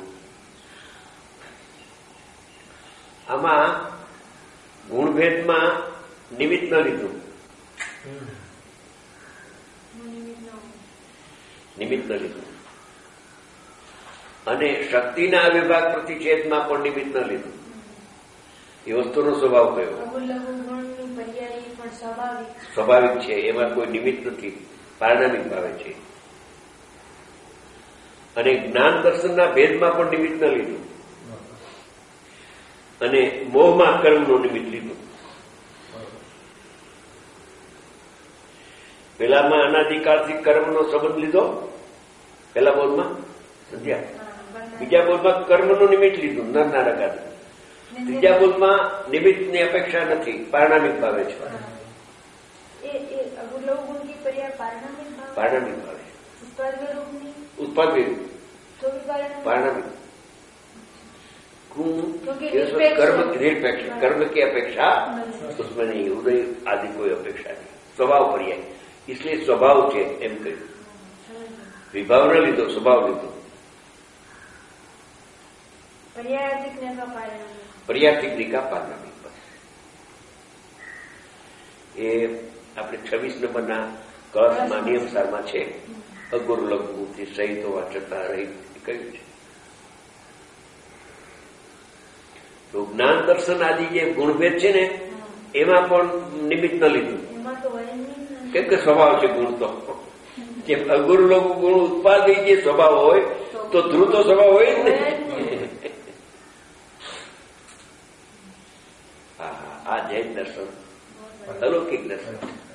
આમાં ગુણભેદમાં નિમિત્ત ન લીધું, નિમિત્ત ન લીધું, અને શક્તિના અવિભાગ પ્રતિછેદમાં પણ નિમિત્ત ન લીધું. એ વસ્તુનો સ્વભાવ કયો? સ્વાભાવિક છે, એમાં કોઈ નિમિત્ત નથી, પારણામિક ભાવે છે. અને જ્ઞાન દર્શનના ભેદમાં પણ નિમિત્ત ન લીધું, અને મોહમાં કર્મનું નિમિત્ત લીધું. પેલામાં અનાદિકાળથી કર્મનો સંબંધ લીધો, પેલા બોધમાં સંધ્યા. બીજા બોધમાં કર્મનું નિમિત્ત લીધું, નર નારકાદી. ત્રીજા બોધમાં નિમિત્તની અપેક્ષા નથી, પારણામિક ભાવે છે. પારણામિક ભાવે उत्पाद भी पारिणामिक कर्म निरपेक्ष, कर्म की अपेक्षा उसमें नहीं, उदय आदि कोई अपेक्षा नहीं, स्वभाव पर्याय. इसलिए स्वभाव છે એમ કહ્યું. વિભાવ ન લીધો, સ્વભાવ લીધો. પર્યાર્થિક કા પારણામિક. એ આપણે 26 નંબરના કળશમાં નિયમસારમાં છે. અગુરુ લઘુથી સહિત હોવા છતાં રહિત કહ્યું છે. તો જ્ઞાન દર્શન આદિ જે ગુણભેદ છે ને એમાં પણ નિમિત્ત ન લીધું, કેમ કે સ્વભાવ છે ગુણ. તો જેમ અગુરુ લઘુ ગુણ ઉત્પાદી જે સ્વભાવ હોય તો ધ્રુવ તો સ્વભાવ હોય જ ને. આ જૈન દર્શન, અલૌકિક દર્શન.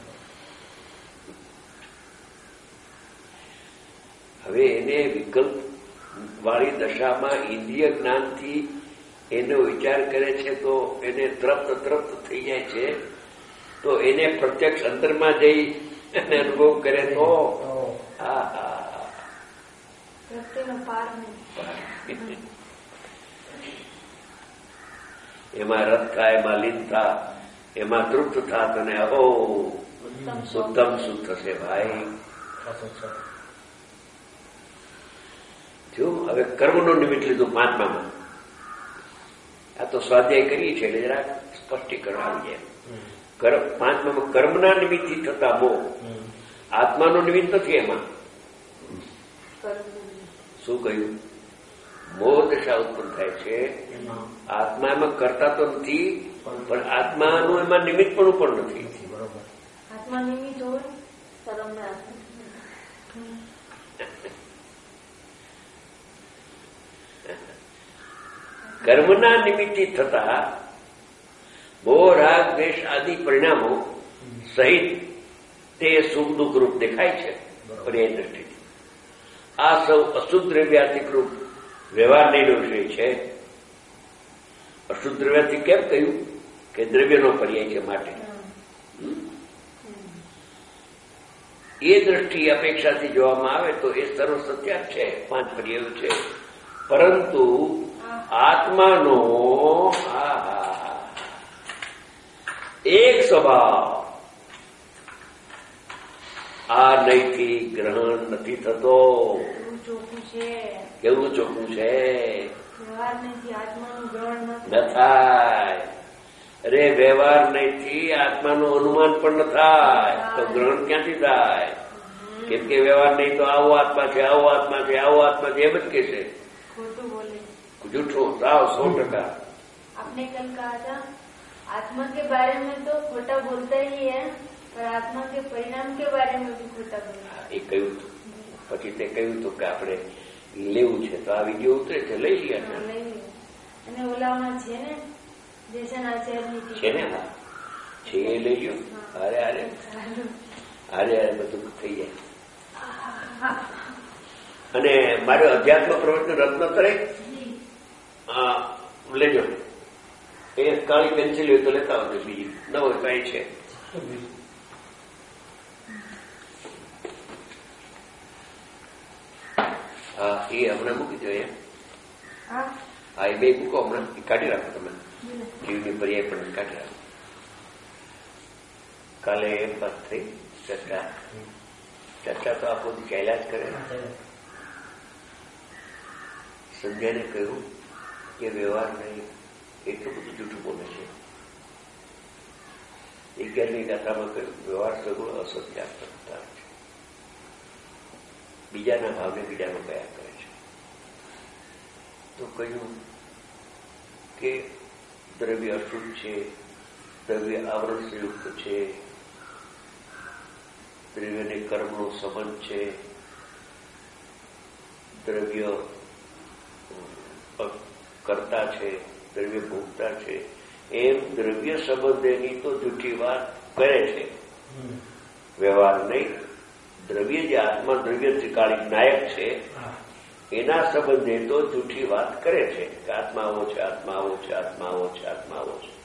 હવે એને વિકલ્પ વાળી દશામાં ઇન્દ્રિય જ્ઞાનથી એનો વિચાર કરે છે તો એને તૃપ્ત થઈ જાય છે. તો એને પ્રત્યક્ષ અંતરમાં જઈ અને અનુભવ કરે તો એમાં રસ થાય, એમાં લીન થા, એમાં તૃપ્ત થાત અને અહો ઉત્તમ શું થશે ભાઈ. જો હવે કર્મનું નિમિત્ત લીધું પાંચમામાં. આ તો સ્વાધ્યાય કરીએ છીએ એટલે જરાક સ્પષ્ટીકરણ આવી જાય. પાંચમામાં કર્મના નિમિત્તથી થતા મોહ, આત્માનું નિમિત્ત નથી. એમાં શું કહ્યું? મોહ દશા ઉત્પન્ન થાય છે. આત્મા એમાં કરતા તો નથી, પણ આત્માનું એમાં નિમિત્ત પણ નથી. આત્મા નિમિત્ત હોય કર્મના નિમિત્તથી થતા મોહ, રાગ, દ્વેષ આદિ પરિણામો સહિત તે સુખ દુઃખ રૂપ દેખાય છે પર્યાય દ્રષ્ટિથી. આ સૌ અશુદ્ધ દ્રવ્યાત્મિક રૂપ વ્યવહારનો વિષય છે. અશુદ્ધ દ્રવ્યાથી કેમ કહ્યું? કે દ્રવ્યનો પર્યાય છે માટે. એ દ્રષ્ટિ અપેક્ષાથી જોવામાં આવે તો એ સર્વ સત્ય છે. પાંચ પર્યાયો છે. પરંતુ આત્માનો એક સ્વભાવ આ નહીંથી ગ્રહણ નથી થતો. કેવું ચોખ્ખું છે? ન થાય. અરે વ્યવહાર નહીંથી આત્માનું અનુમાન પણ ન થાય તો ગ્રહણ ક્યાંથી થાય? કેમ કે વ્યવહાર નહીં તો આવો આત્મા છે, આવો આત્મા છે, આવો આત્મા છે, એમ જ કે છે. જૂઠું સાવ 100%. आपने कल कहा था आत्मा के बारे में तो खोटा बोलता ही है, पर आत्मा के परिणाम के बारे में भी खोटा बोलता. એ કહ્યું હતું. પછી તે કહ્યું હતું કે આપણે લેવું છે તો આ વિડીયો ઉતરે છે, લઈ લ્યા છે. અને ઓલામાં છે ને જેસનાચાર્યની છે ને, હા છે, એ લઈ લ્યો. અરે અરે અરે અરે બધું થઈ જાય. અને મારે અધ્યાત્મ પ્રવચન રત્નત્રય લેજો. એ કાળી પેન્સિલ હોય તો લેતા આવજો. બીજી ન હોય કઈ છે. હા એ હમણાં મૂકી દો. એમ હા એ બે મૂકો હમણાં. કાઢી રાખો તમે. જીવની પર્યાય પણ કાઢી રાખો. કાલે એમ વાત થઈ ચર્ચા તો આખો ચાલ્યા જ કરે. સંધ્યાને કહ્યું કે વ્યવહાર નહીં એટલું બધું જૂઠું બોલે છે. 11મી ગાથામાં કહ્યું વ્યવહાર સગુણ અસત્ય કરતા છે. બીજાના ભાવને બીજાનો કયા કરે છે. તો કહ્યું કે દ્રવ્ય અશુદ્ધ છે, દ્રવ્ય આવરણ સંયુક્ત છે, દ્રવ્યને કર્મનો સંબંધ છે, દ્રવ્ય કરતા છે, દ્રવ્ય ભોગતા છે. એમ દ્રવ્ય સંબંધેની તો જૂઠી વાત કરે છે. વ્યવહાર નહીં. દ્રવ્ય જે આત્મા દ્રવ્ય ત્રિકાળી નાયક છે એના સંબંધે તો જૂઠી વાત કરે છે કે આત્મા આવો છે, આત્મા આવો છે, આત્મા આવો છે, આત્મા આવો છે.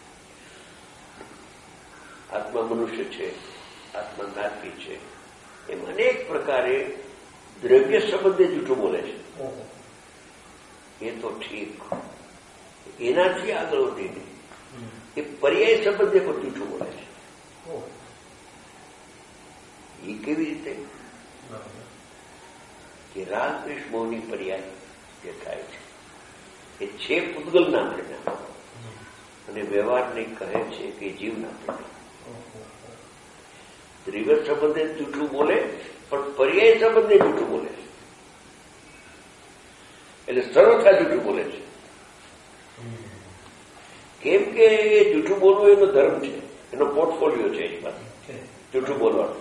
આત્મા મનુષ્ય છે, આત્મા નાથી છે. એમ અનેક પ્રકારે દ્રવ્ય સંબંધે જૂઠું બોલે છે. એ તો ઠીક. એનાથી આગળ વધીને એ પર્યાય સંબંધે પણ જૂઠું બોલે છે. એ કેવી રીતે? કે રાગ દ્વેષ મોહની પર્યાય જે થાય છે એ છે પૂતગલના પરિણામ અને વ્યવહારને કહે છે કે જીવના પરિણામ. દ્રવ્ય સંબંધે જૂઠું બોલે પણ પર્યાય સંબંધે જૂઠું બોલે છે. એટલે સર્વથા જૂઠું બોલે છે. કેમ કે એ જૂઠું બોલવું એનો ધર્મ છે, એનો પોર્ટફોલિયો છે. એની પાસે જૂઠું બોલવાનું.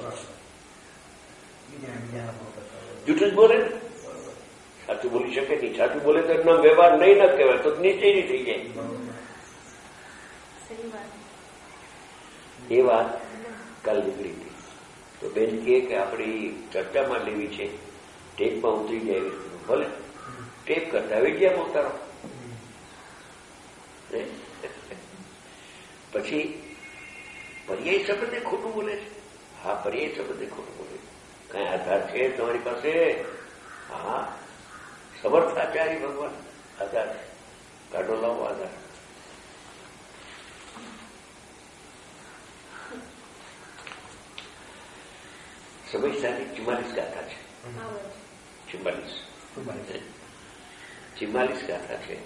જૂઠું જ બોલે ને, સાચું બોલી શકે નહીં. સાચું બોલે તો એમનો વ્યવહાર નહીં ના કહેવાય, તો નિશ્ચય નહીં થઈ જાય. એ વાત કાલ નીકળી હતી. તો બેન કહે કે આપણે ચર્ચામાં લેવી છે, ટેપમાં ઉતરી જાય. ભલે ટેપ કરતા વિડીયામાં ઉતારો. પછી પર્યાય સંબંધે ખોટું બોલે છે. હા, પર્યાય સંબંધે ખોટું બોલે છે. કઈ આધાર છે તમારી પાસે? હા, સમર્થાચાર્ય ભગવાન આધાર કાઢો, લાવો આધાર. સમયસાની 44 ગાથા છે. 44 ગાથા છે.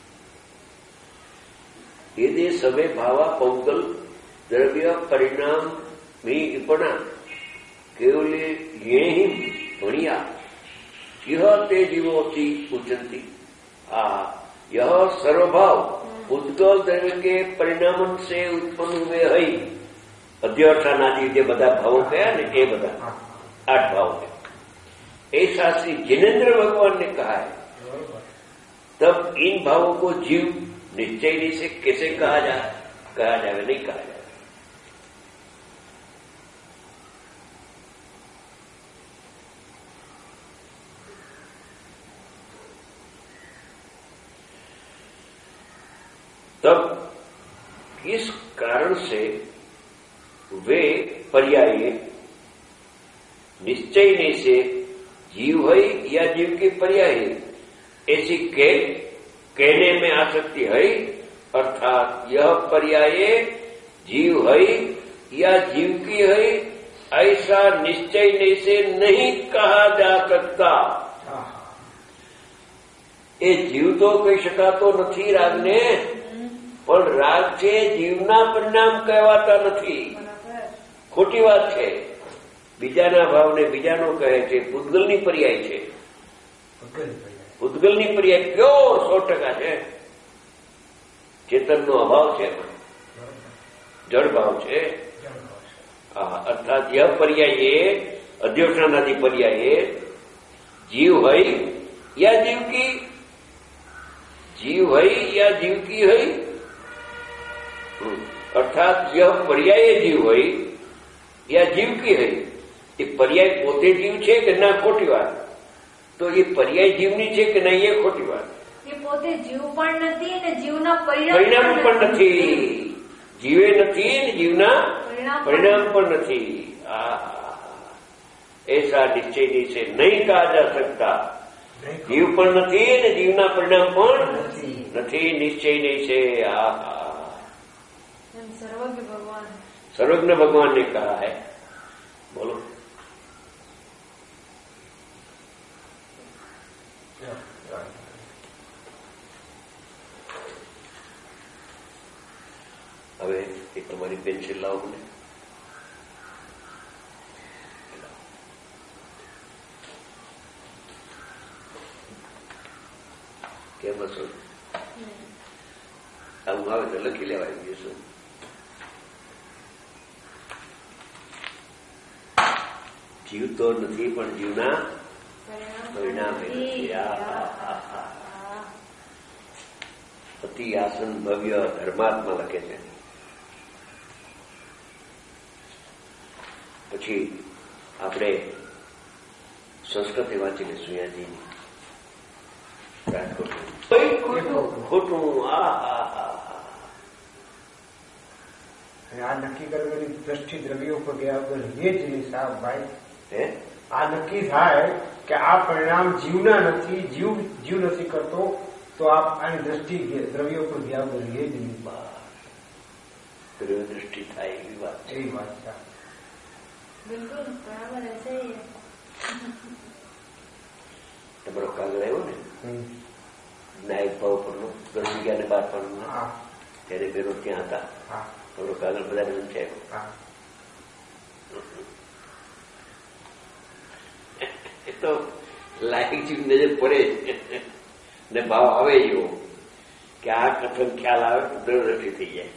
એદે સવે ભાવા પૌગલ દ્રવ્ય પરિણામ મીપણા કેવલે યેહિમ ભણિયા यह ते जीवोति उच्चन्ति. यह सर्वभाव उद्गल द्रव्य के परिणाम से उत्पन्न हुए हई. अध्यर्थानादि જે બધા ભાવો કયા ને એ બધા 8 भाव है. ऐसा श्री जिनेन्द्र भगवान ने कहा है. तब इन भावों को जीव निश्चय से कैसे कहा जाए? नहीं कहा जाए. तब किस कारण से वे पर्याय निश्चय से जीव है या जीव के पर्याय ऐसी कहने में आसक्ति है, अर्थात यह पर्याय जीव है या जीव की है ऐसा निश्चय से नहीं कहा जा सकता। એ જીવ તો કહી શકાતો નથી રાગને, પણ રાગ છે જીવના પરિણામ કહેવાતા નથી. ખોટી વાત છે. બીજાના ભાવને બીજાનો કહે છે, પૂતગલની પર્યાય છે. પૂતગલની પર્યાય પ્યોર 100% છે. ચેતનનો અભાવ છે, જળ ભાવ છે. અર્થાત યહ પર્યાય અધ્યોષણાદિ પર્યાય जीव है या जीव की, जीव है या जीव की है, अर्थात यह पर्याय जीव है या जीव की है. ये पर्याय पोते जीव है कि ना, खोटी बात. तो ये पर्याय जीवनी है कि नहीं, ये खोटी बात. ये पोते जीव पण નથી ને જીવના પરિણામ પણ નથી. જીવે નથી ને જીવના परिणाम पर नहीं. ऐसा निश्चय से नहीं कहा जा सकता. जीव पर नहीं ने जीवना परिणाम पर नहीं, निश्चय नहीं से. सर्वज्ञ भगवान ने कहा है. बोलो. હવે એ તમારી પેન્સિલ લાવો મને. કેમ હશો? આવું આવે તો લખી લેવાય. શું જીવ તો નથી પણ જીવના પરિણામે અતિ આસન ભવ્ય ધર્માત્મા લખે છે. પછી આપણે સંસ્કૃત વાંચી લઈશું. યાજીની ખોટું. આ નક્કી કરવાની દ્રષ્ટિ દ્રવ્યો પર ગયા વગર એ જ નહીં સાહેબ ભાઈ. આ નક્કી થાય કે આ પરિણામ જીવના નથી, જીવ નથી કરતો, તો આની દ્રષ્ટિ દ્રવ્યો પર ગયા વગર એ જ નહીં. દ્રષ્ટિ થાય એવી વાત છે. એવી વાત છે. બિલકુલ બરાબર હશે. તમારો કાગળ આવ્યો ને નાયક ભાવ પરનો 10 વિઘાને 12 પાનનો, ત્યારે બેરો ત્યાં હતા. તમારો કાગળ બધાને વંચાયો. એ તો લાયક જીવ નજર પડે ને ભાવ આવે એવો કે આ કથન ખ્યાલ આવે તો દ્રષ્ટિ થઈ જાય.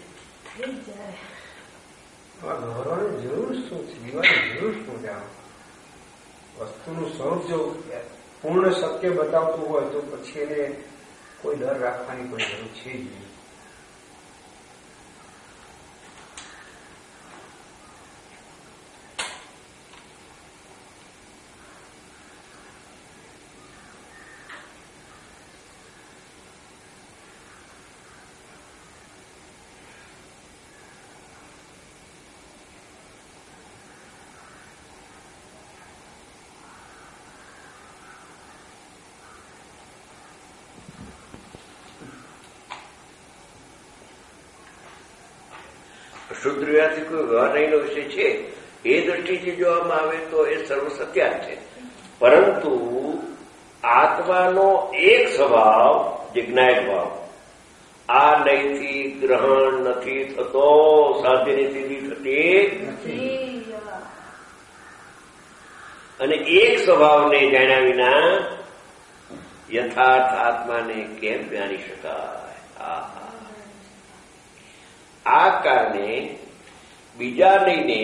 ગૌરવની જરૂર શું છે? જીવવાની જરૂર શું છે? વસ્તુનું સ્વરૂપ જો પૂર્ણ સત્ય બતાવતું હોય તો પછી એને કોઈ ડર રાખવાની કોઈ જરૂર છે જ નહીં. શુદ્ધ વ્યવહારથી કોઈ વ્યવહાર નહીંનો વિષય છે એ દ્રષ્ટિથી જોવામાં આવે તો એ સર્વ સત્ય છે. પરંતુ આત્માનો એક સ્વભાવ જિજ્ઞાયક ભાવ આ નહીંથી ગ્રહણ નથી થતો, સાધ્યની સિદ્ધિ થતી અને એક સ્વભાવને જાણ્યા વિના યથાર્થ આત્માને કેમ જાણી શકાય? આ કારણે બીજા લઈને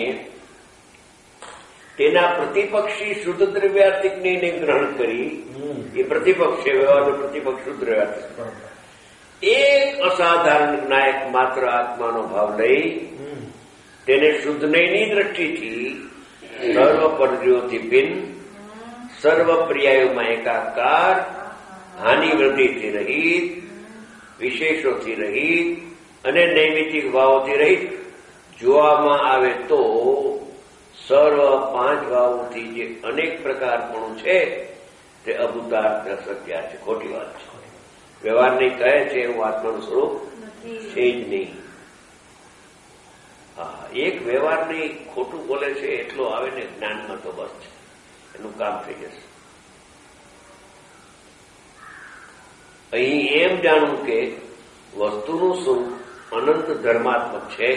તેના પ્રતિપક્ષી શુદ્ધ દ્રવ્યાર્થિકને ગ્રહણ કરી. એ પ્રતિપક્ષ છે, વ્યવહારનો પ્રતિપક્ષ શુદ્ધ દ્રવ્યાર્થિક. એક અસાધારણ નાયક માત્ર આત્માનો ભાવ લઈ તેને શુદ્ધ નયની દ્રષ્ટિથી સર્વ પરજ્યોથી ભિન્ન, સર્વ પર્યાયોમાં એકાકાર, હાનિ વૃદ્ધિથી રહિત, વિશેષોથી રહિત અને નૈમિતિક ભાવોથી રહિત જોવામાં આવે તો સર્વ 5 ભાવોથી જે અનેક પ્રકારપણું છે તે અભૂતાર્થ સત્ય છે, ખોટી વાત છે. વ્યવહારની કહે છે એવું આત્માનું સ્વરૂપ છે જ નહીં. હા, એક વ્યવહારની ખોટું બોલે છે એટલો આવે ને જ્ઞાનમાં તો બસ છે, એનું કામ થઈ જશે. અહીં એમ જાણવું કે વસ્તુનું સ્વરૂપ અનંત ધર્માત્મક છે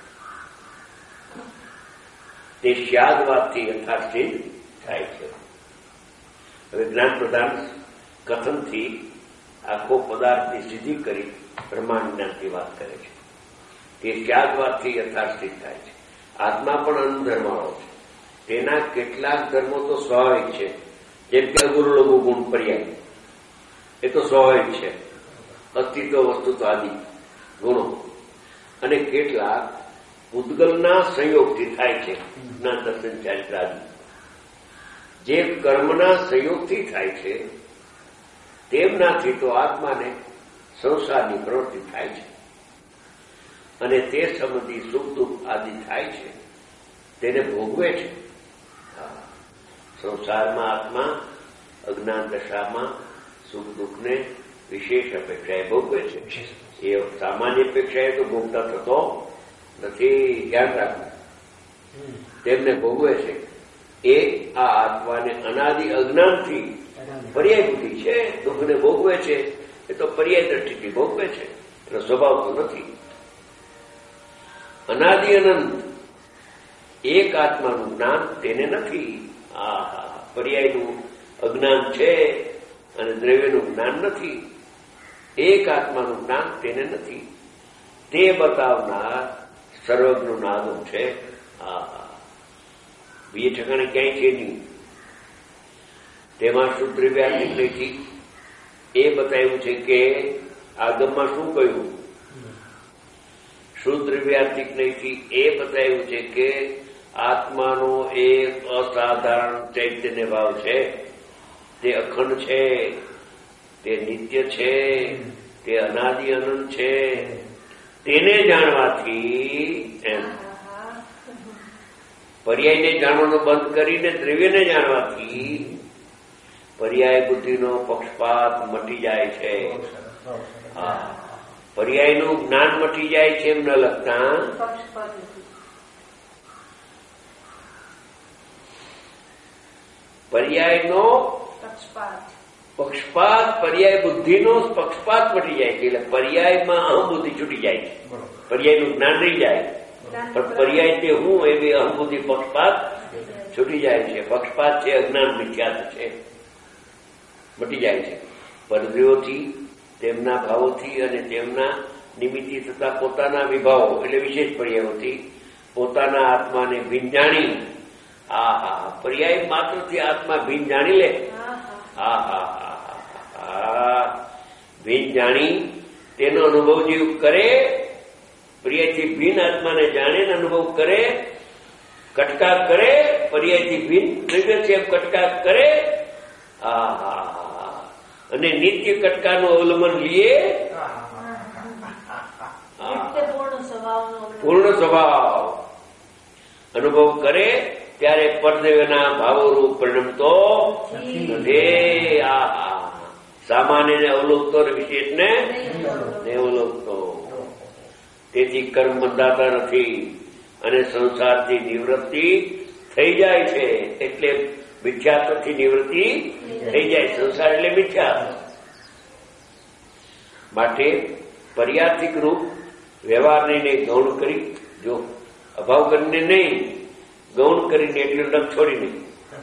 તે શ્યાદવાદથી યથાર્થિત થાય છે. હવે જ્ઞાન પ્રધાન કથનથી આખો પદાર્થની સિદ્ધિ કરી બ્રહ્માંડ જ્ઞાનથી વાત કરે છે. તે શ્યાદવાદથી યથાર્થિત થાય છે. આત્મા પણ અનંત ધર્મવાળો છે. તેના કેટલાક ધર્મો તો સ્વાભાવિક છે, જેમ કે અગુરુ લઘુ ગુણ પર્યાય, એ તો સ્વાભાવિક છે. અસ્તિત્વ વસ્તુ તો આદિ ગુણો. અને કેટલાક ઉદ્ગલના સંયોગથી થાય છે, જ્ઞાન દર્શન ચારિત્ર આદિ. જે કર્મના સંયોગથી થાય છે તેમનાથી તો આત્માને સંસારની પ્રવૃત્તિ થાય છે અને તે સંબંધી સુખ દુઃખ આદિ થાય છે, તેને ભોગવે છે. સંસારમાં આત્મા અજ્ઞાન દશામાં સુખ દુઃખને વિશેષ અપેક્ષાએ ભોગવે છે. એ સામાન્ય અપેક્ષાએ તો ભોગતા થતો નથી, ધ્યાન રાખવું. તેમને ભોગવે છે. એ આ આત્માને અનાદિ અજ્ઞાનથી પર્યાય બુદ્ધિ છે, દુઃખને ભોગવે છે. એ તો પર્યાય દ્રષ્ટિથી ભોગવે છે, એનો સ્વભાવ તો નથી. અનાદિ અનંત એક આત્માનું જ્ઞાન તેને નથી. પર્યાયનું અજ્ઞાન છે અને દ્રવ્યનું જ્ઞાન નથી. એક આત્માનું જ્ઞાન તેને નથી. તે બતાવનાર સર્વજ્ઞનું આગમ છે. બીજે ઠેકાણે ક્યાંય છે નહીં. તેમાં શુદ્ધ દ્રવ્યાર્થિક નથી. એ બતાવ્યું છે કે આગમમાં શું કહ્યું? શુદ્ધ દ્રવ્યાર્થિક નથી. એ બતાવ્યું છે કે આત્માનો એક અસાધારણ ચૈતન્ય ભાવ છે, તે અખંડ છે, તે નિત્ય છે, તે અનાદિ અનંત છે. તેને જાણવાથી એમ પર્યાયને જાણવાનું બંધ કરીને દ્રવ્યને જાણવાથી પર્યાય બુદ્ધિનો પક્ષપાત મટી જાય છે. પર્યાયનું જ્ઞાન મટી જાય છે એમ ન લખતા પર્યાયનો પક્ષપાત, પર્યાય બુદ્ધિનો પક્ષપાત મટી જાય છે. એટલે પર્યાયમાં અહમ બુદ્ધિ છૂટી જાય છે, પર્યાયનું જ્ઞાન રહી જાય. પણ પર્યાય તે હું એવી અહમ બુદ્ધિ પક્ષપાત છૂટી જાય છે. પક્ષપાત છે અજ્ઞાન મિથ્યાત્વ છે, મટી જાય છે. પરદ્રીઓથી, તેમના ભાવોથી અને તેમના નિમિત્તિ થતા પોતાના વિભાવો એટલે વિશેષ પર્યાયોથી પોતાના આત્માને ભીન જાણી, પર્યાય માત્રથી આત્મા ભીન જાણી લે. ભીન જાણી તેનો અનુભવ જીવ કરે. પર્યાયથી ભીન આત્માને જાણે અનુભવ કરે, કટકા કરે. પર્યાયથી ભીન દ્રવ્ય છે એમ કટકા કરે. અને નિત્ય કટકાનું અવલંબન લઈએ. પૂર્ણ સ્વભાવ અનુભવ કરે ત્યારે પરદેવના ભાવોરૂપ પરિણમતો નથી. સામાન્ય અવલોકતો વિશેષને અવલોકતો. તેથી કર્મ બંધાતા નથી અને સંસારથી નિવૃત્તિ થઈ જાય છે. એટલે મિથ્યાત્વથી નિવૃત્તિ થઈ જાય. સંસાર એટલે મિથ્યા. માટે પર્યાર્થિક રૂપ વ્યવહારને ગૌણ કરી, જો અભાવ કરીને નહીં, ગૌણ કરીને એટલું રંગ છોડી નહીં.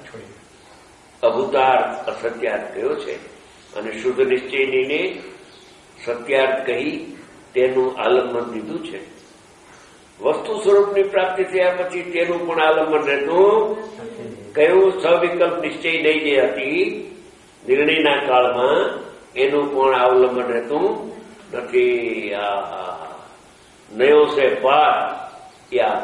અભૂતાર્થ અસત્યાર્થ કયો છે અને શુદ્ધ નિશ્ચયને સત્યાર્થ કહી તેનું આલંબન દીધું છે. વસ્તુ સ્વરૂપની પ્રાપ્તિ થયા પછી તેનું પણ આલંબન રહેતું કયું સવિકલ્પ નિશ્ચય નહીં જે હતી નિર્ણયના કાળમાં, એનું પણ અવલંબન રહેતું નથી. નયો છે પાર યાદ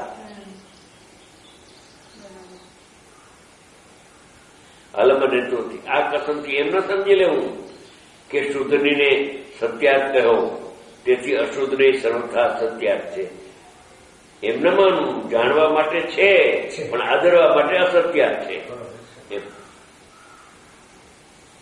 આલંબન રહેતું નથી. આ કથનથી એમ ન સમજી લેવું કે શુદ્ધને સત્યાર્થ કહો તેથી અશુદ્ધને સર્વથા સત્યાર્થ છે. એમ ન માનવું. જાણવા માટે છે પણ આદરવા માટે અસત્યાર્થ છે.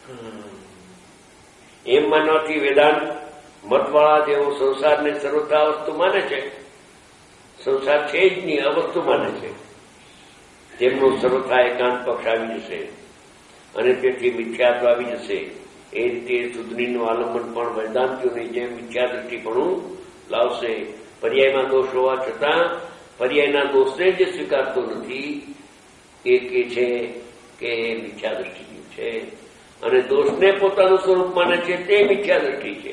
એમ માનવાથી વેદાંત મતવાળા જેવો સંસારને સર્વથા વસ્તુ માને છે. સંસાર છે જ નહીં, અવસ્તુ માને છે. તેમનો સર્વથા એકાંત પક્ષ આવી જશે અને તેથી મિથ્યાત્વ આવી જશે. એ રીતે શુદ્ધનીનું આલંબન પણ વેદાંતિઓની જેમ મિથ્યા દ્રષ્ટિપણું લાવશે. પર્યાયમાં દોષ હોવા છતાં પર્યાયના દોષને જે સ્વીકારતો નથી એ કે છે કે મિથ્યા દ્રષ્ટિ છે, અને દોષને પોતાનું સ્વરૂપ માને છે તે મિથ્યા દ્રષ્ટિ છે.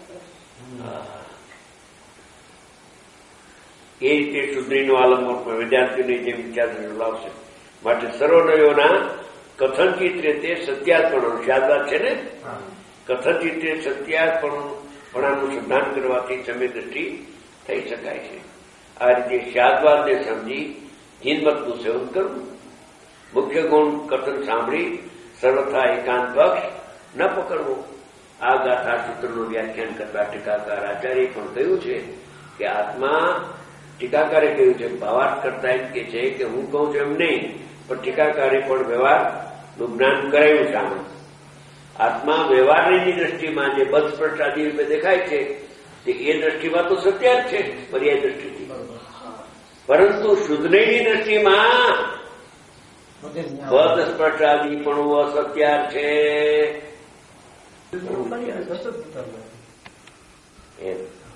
એ રીતે શુદ્ધનીનું આલંબન પણ વેદાંતિઓની જેમ મિથ્યા દ્રષ્ટિ લાવશે. માટે સર્વનયોના કથનચિત રીતે સત્યાર્પણ શાદવાદ છે ને, કથનચિત સત્યાર્પણનું સિદ્ધાંત કરવાથી સમ્યક દ્રષ્ટિ થઈ શકાય છે. આ રીતે શાદવાદને સમજી જીનમતનું સેવન કરવું, મુખ્ય ગુણ કથન સાંભળી સર્વથા એકાંત પક્ષ ન પકડવો. આ ગાથા સૂત્રનું વ્યાખ્યાન કરતા ટીકાકાર આચાર્ય પણ કહ્યું છે કે આત્મા, ટીકાકારે કહ્યું છે, ભાવાર્થ કરતા એમ કે છે કે હું કહું છું એમ નહીં, પણ ટીકાકારે પણ વ્યવહારનું જ્ઞાન કરાયું છે. આમાં આત્મા વ્યવહારની દ્રષ્ટિમાં જે બધ સ્પષ્ટાદી રૂપે દેખાય છે તે એ દ્રષ્ટિમાં તો સત્ય જ છે, પર્યાય દ્રષ્ટિથી. પરંતુ શુદ્ધની દ્રષ્ટિમાં બધ સ્પષ્ટાદી પણ અસત્ય છે.